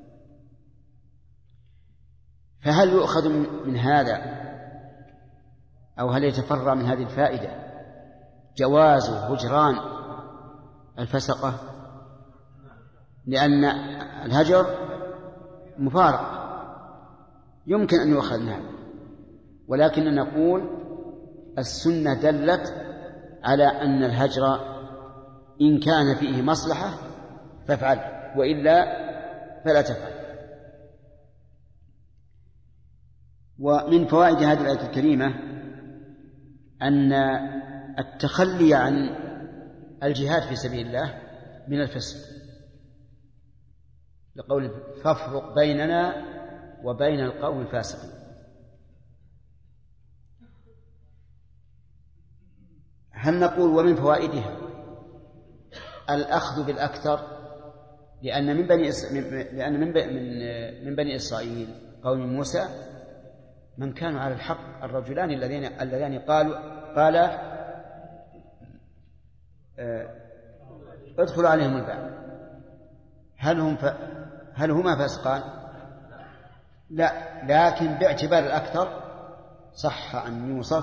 فهل يؤخذ من هذا أو هل يتفرع من هذه الفائدة جواز هجران الفسقة؟ لأن الهجر مفارقة يمكن أن يؤخذ منها، ولكن نقول السنة دلت على أن الهجر إن كان فيه مصلحة فافعل وإلا فلا تفعل. ومن فوائد هذه الآية الكريمة أن التخلي عن الجهاد في سبيل الله من الفسق لقول فافرق بيننا وبين القوم الفاسقين. هل نقول ومن فوائدها الأخذ بالأكثر؟ لأن من بني إسرائيل قوم موسى من كانوا على الحق الرجلان اللذان قال ادخلوا عليهم الباب. هل هما فاسقان؟ لا، لكن باعتبار الأكثر صح أن يوصف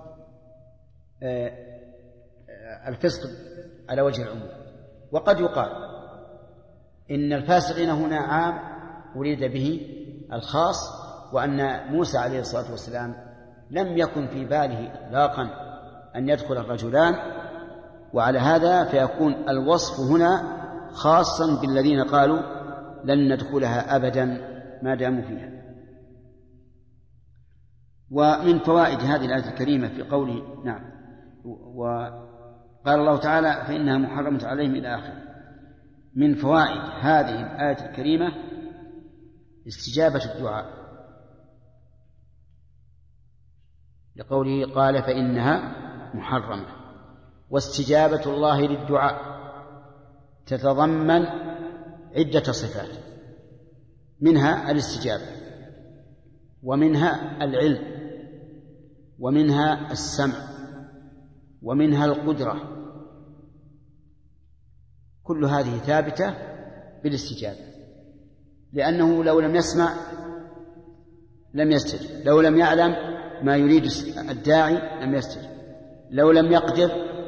الفسق على وجه العموم. وقد يقال إن الفاسقين هنا عام أريد به الخاص، وأن موسى عليه الصلاة والسلام لم يكن في باله إطلاقا أن يدخل الرجلان، وعلى هذا فيكون الوصف هنا خاصا بالذين قالوا لن ندخلها أبدا ما داموا فيها. ومن فوائد هذه الآية الكريمة في قوله نعم وقال الله تعالى فإنها محرمة عليهم إلى آخره. من فوائد هذه الآية الكريمة استجابة الدعاء، لقوله قال فإنها محرمة. واستجابة الله للدعاء تتضمن عدة صفات، منها الاستجابة، ومنها العلم، ومنها السمع، ومنها القدرة، كل هذه ثابتة بالاستجابة، لأنه لو لم يسمع لم يستجب، لو لم يعلم ما يريد الداعي لم يستجب، لو لم يقدر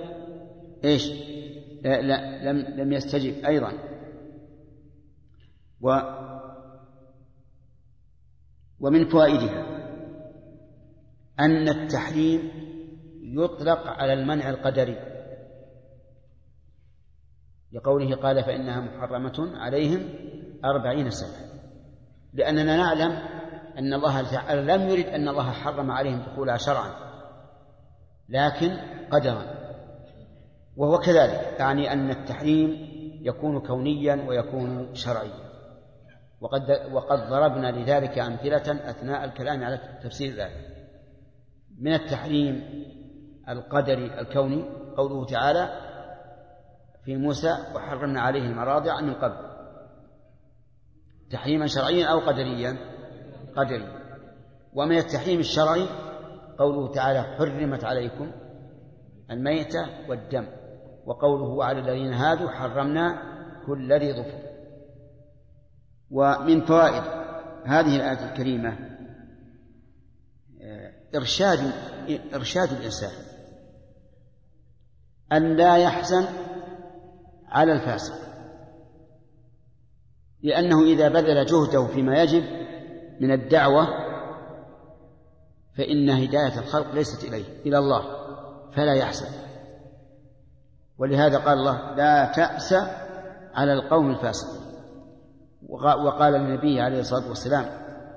لم يستجب أيضا. ومن فوائدها أن التحريم يطلق على المنع القدري، لقوله قال فإنها محرمة عليهم 40 سنة، لأننا نعلم أن الله تعالى لم يرد أن الله حرم عليهم دخولها شرعا لكن قدرا، وهو كذلك، يعني أن التحريم يكون كونيا ويكون شرعيا. وقد ضربنا لذلك أمثلة أثناء الكلام على تفسير الآية. من التحريم القدري الكوني قوله تعالى في موسى وحرمنا عليه المراضع من قبل، تحريما شرعيا أو قدريا؟ قدريا. ومن التحريم الشرعي قوله تعالى حرمت عليكم الميتة والدم، وقوله على الذين هادوا حرمنا كل ذي ظفر. ومن فوائد هذه الآية الكريمة إرشاد الإنسان أن لا يحزن على الفاسق، لأنه إذا بذل جهده فيما يجب من الدعوة فإن هداية الخلق ليست إليه، إلى الله، فلا يحزن. ولهذا قال الله لا تأس على القوم الفاسقين. وقال النبي عليه الصلاة والسلام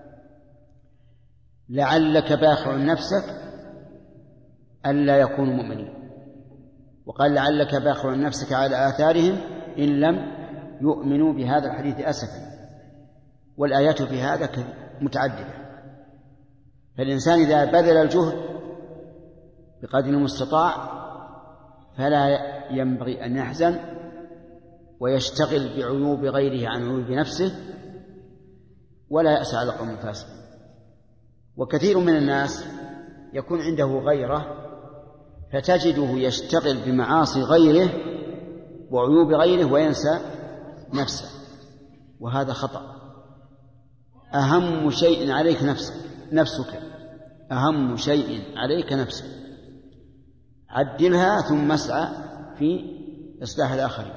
لعلك باخع نفسك ألا يكونوا مؤمنين، وقال لعلك باخع نفسك على آثارهم إن لم يؤمنوا بهذا الحديث أسفا. والآيات في هذا متعددة، فالإنسان إذا بذل الجهد بقدر المستطاع فلا ينبغي أن يحزن ويشتغل بعيوب غيره عن عيوب نفسه، ولا يأس على قوم فاسقين. وكثير من الناس يكون عنده غيرة فتجده يشتغل بمعاصي غيره وعيوب غيره وينسى نفسه، وهذا خطأ. أهم شيء عليك نفسك، أهم شيء عليك نفسك، عدلها ثم اسعى في إصلاح الآخرين.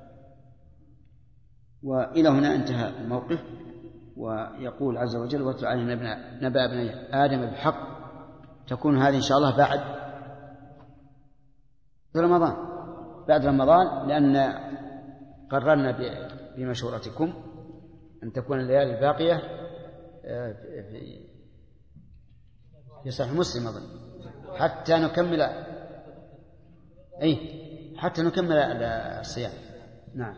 وإلى هنا انتهى الموقف. ويقول عز وجل واتل عليهم نبأ ابني آدم بالحق. تكون هذه إن شاء الله بعد رمضان، لأن قررنا بمشورتكم أن تكون الليالي الباقية في صحيح مسلم أظن حتى نكمل الصيام. نعم.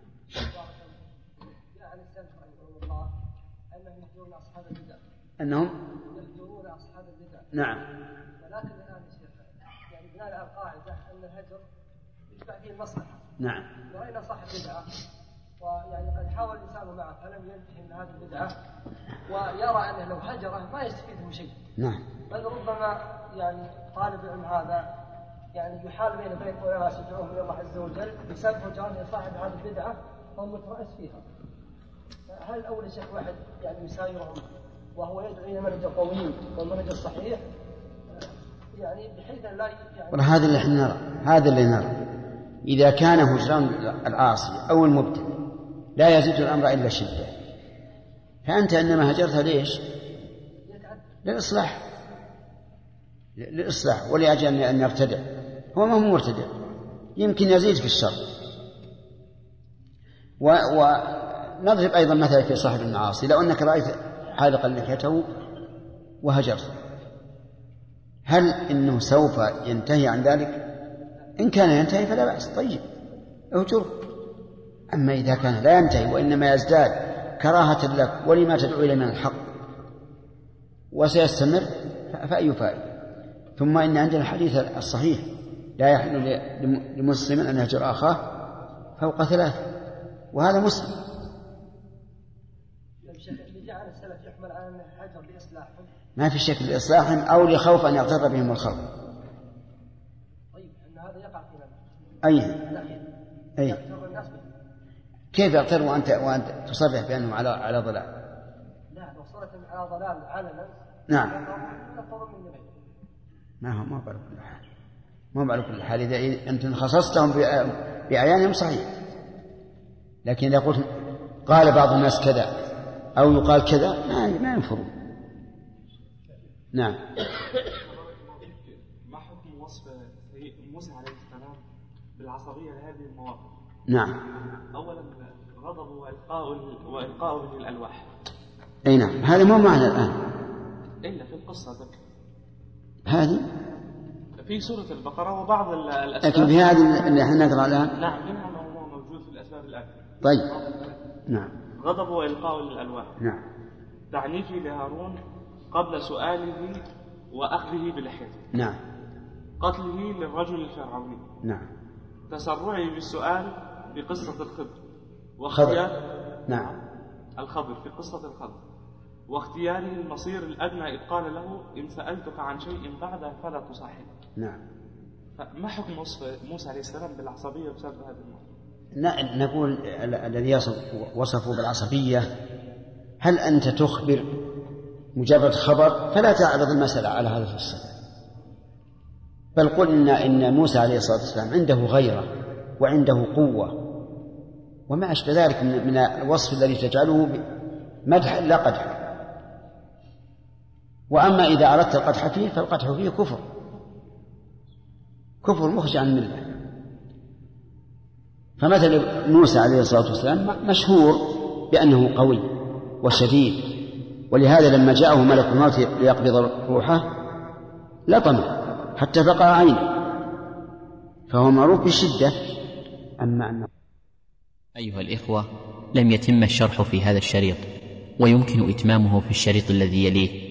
أنهم يهجرون أصحاب البدع. نعم. ولكن الآن يعني بناء على القاعدة أن الهجر يتبع فيه المصلحة. نعم. رأينا صاحب بدعة ويعني قد حاول الإنسان معه فلم ينتهي من هذه البدعة ويرى أنه لو هجره ما يستفيد من شيء. نعم. بل ربما يعني طالب العلم هذا يعني يحال بين أناس يدعوهم إلى الله عز وجل بسبب هجران صاحب هذه البدعة فهو مترأس فيها. هل أول شيء واحد يعني يسايرهم وهو يدعو إلى منهج القويم والمنهج الصحيح يعني بحيث لا يعني هذا اللي نرى إذا كان هجران العاصي أو المبتدع لا يزيد الأمر إلا شدة، فأنت إنما هجرتها ليش؟ للإصلاح ولأجل أن يرتدع. هو ما هو مرتدع، يمكن يزيد في الشر. ونضرب أيضا مثلا في صاحب المعاصي. لو أنك رأيت حالقا لحيته وهجرت، هل إنه سوف ينتهي عن ذلك؟ إن كان ينتهي فلا بأس، طيب اهجره. أما إذا كان لا ينتهي وإنما يزداد كراهة لك ولما تدعو إليه من الحق وسيستمر، فأي فائدة؟ ثم إن عندنا الحديث الصحيح: لا يحل لمسلم أن يهجر أخاه فوق 3، وهذا مسلم. ما في شك لإصلاحهم أو لخوف أن يغتر بهم الخلق. طيب أن هذا يقع في أي كيف يغتر وأنت تصرح بأنه على ضلال؟ لا، لو صرت على ضلال علنا نعم، ما هو على كل حال. إذا أنت خصصتهم بأعيانهم صحيح، لكن إذا قلت قال بعض الناس كذا أو يقال كذا ما ينفرون. نعم. ما حكم وصف موسى عليه السلام بالعصبية لهذه المواقف؟ نعم. أولا غضب وإلقاؤه للألواح. أي نعم، هذا مو معنى الآن إلا في القصة ذكر هذه في سورة البقرة وبعض الأسباب، لكن في هذه اللي احنا نقرأ الآن نعم منها ما هو موجود في الأسباب الآن. طيب. نعم. غضب وإلقاؤه للألواح. نعم. تعنيفه لهارون قبل سؤاله وأخذه بلحيته. نعم. قتله للرجل الفرعوني. نعم. تسرعه بالسؤال بقصة الخضر واختيار. نعم. الخضر في قصة الخضر، واختياره المصير الأدنى إذ قال له: إن سألتك عن شيء بعده فلا تصاحب. نعم. فما حكم وصف موسى عليه السلام بالعصبية بسبب هذا الموضوع؟ نقول الذي وصفه بالعصبية، هل أنت تخبر مجرد خبر فلا تعرض المسألة على هذا الصفة، بل قل إن موسى عليه الصلاة والسلام عنده غيرة وعنده قوة وما أشبه ذلك من الوصف الذي تجعله مدح لا قدح. وأما إذا أردت القدح فيه فالقدح فيه كفر مخرج عن الملة. فمثل موسى عليه الصلاة والسلام مشهور بأنه قوي وشديد، ولهذا لما جاءه ملك الموت ليقبض روحه لطمه حتى فقع عينه، فهو معروف بالشدة. أما أنه أيها الإخوة، لم يتم الشرح في هذا الشريط، ويمكن إتمامه في الشريط الذي يليه،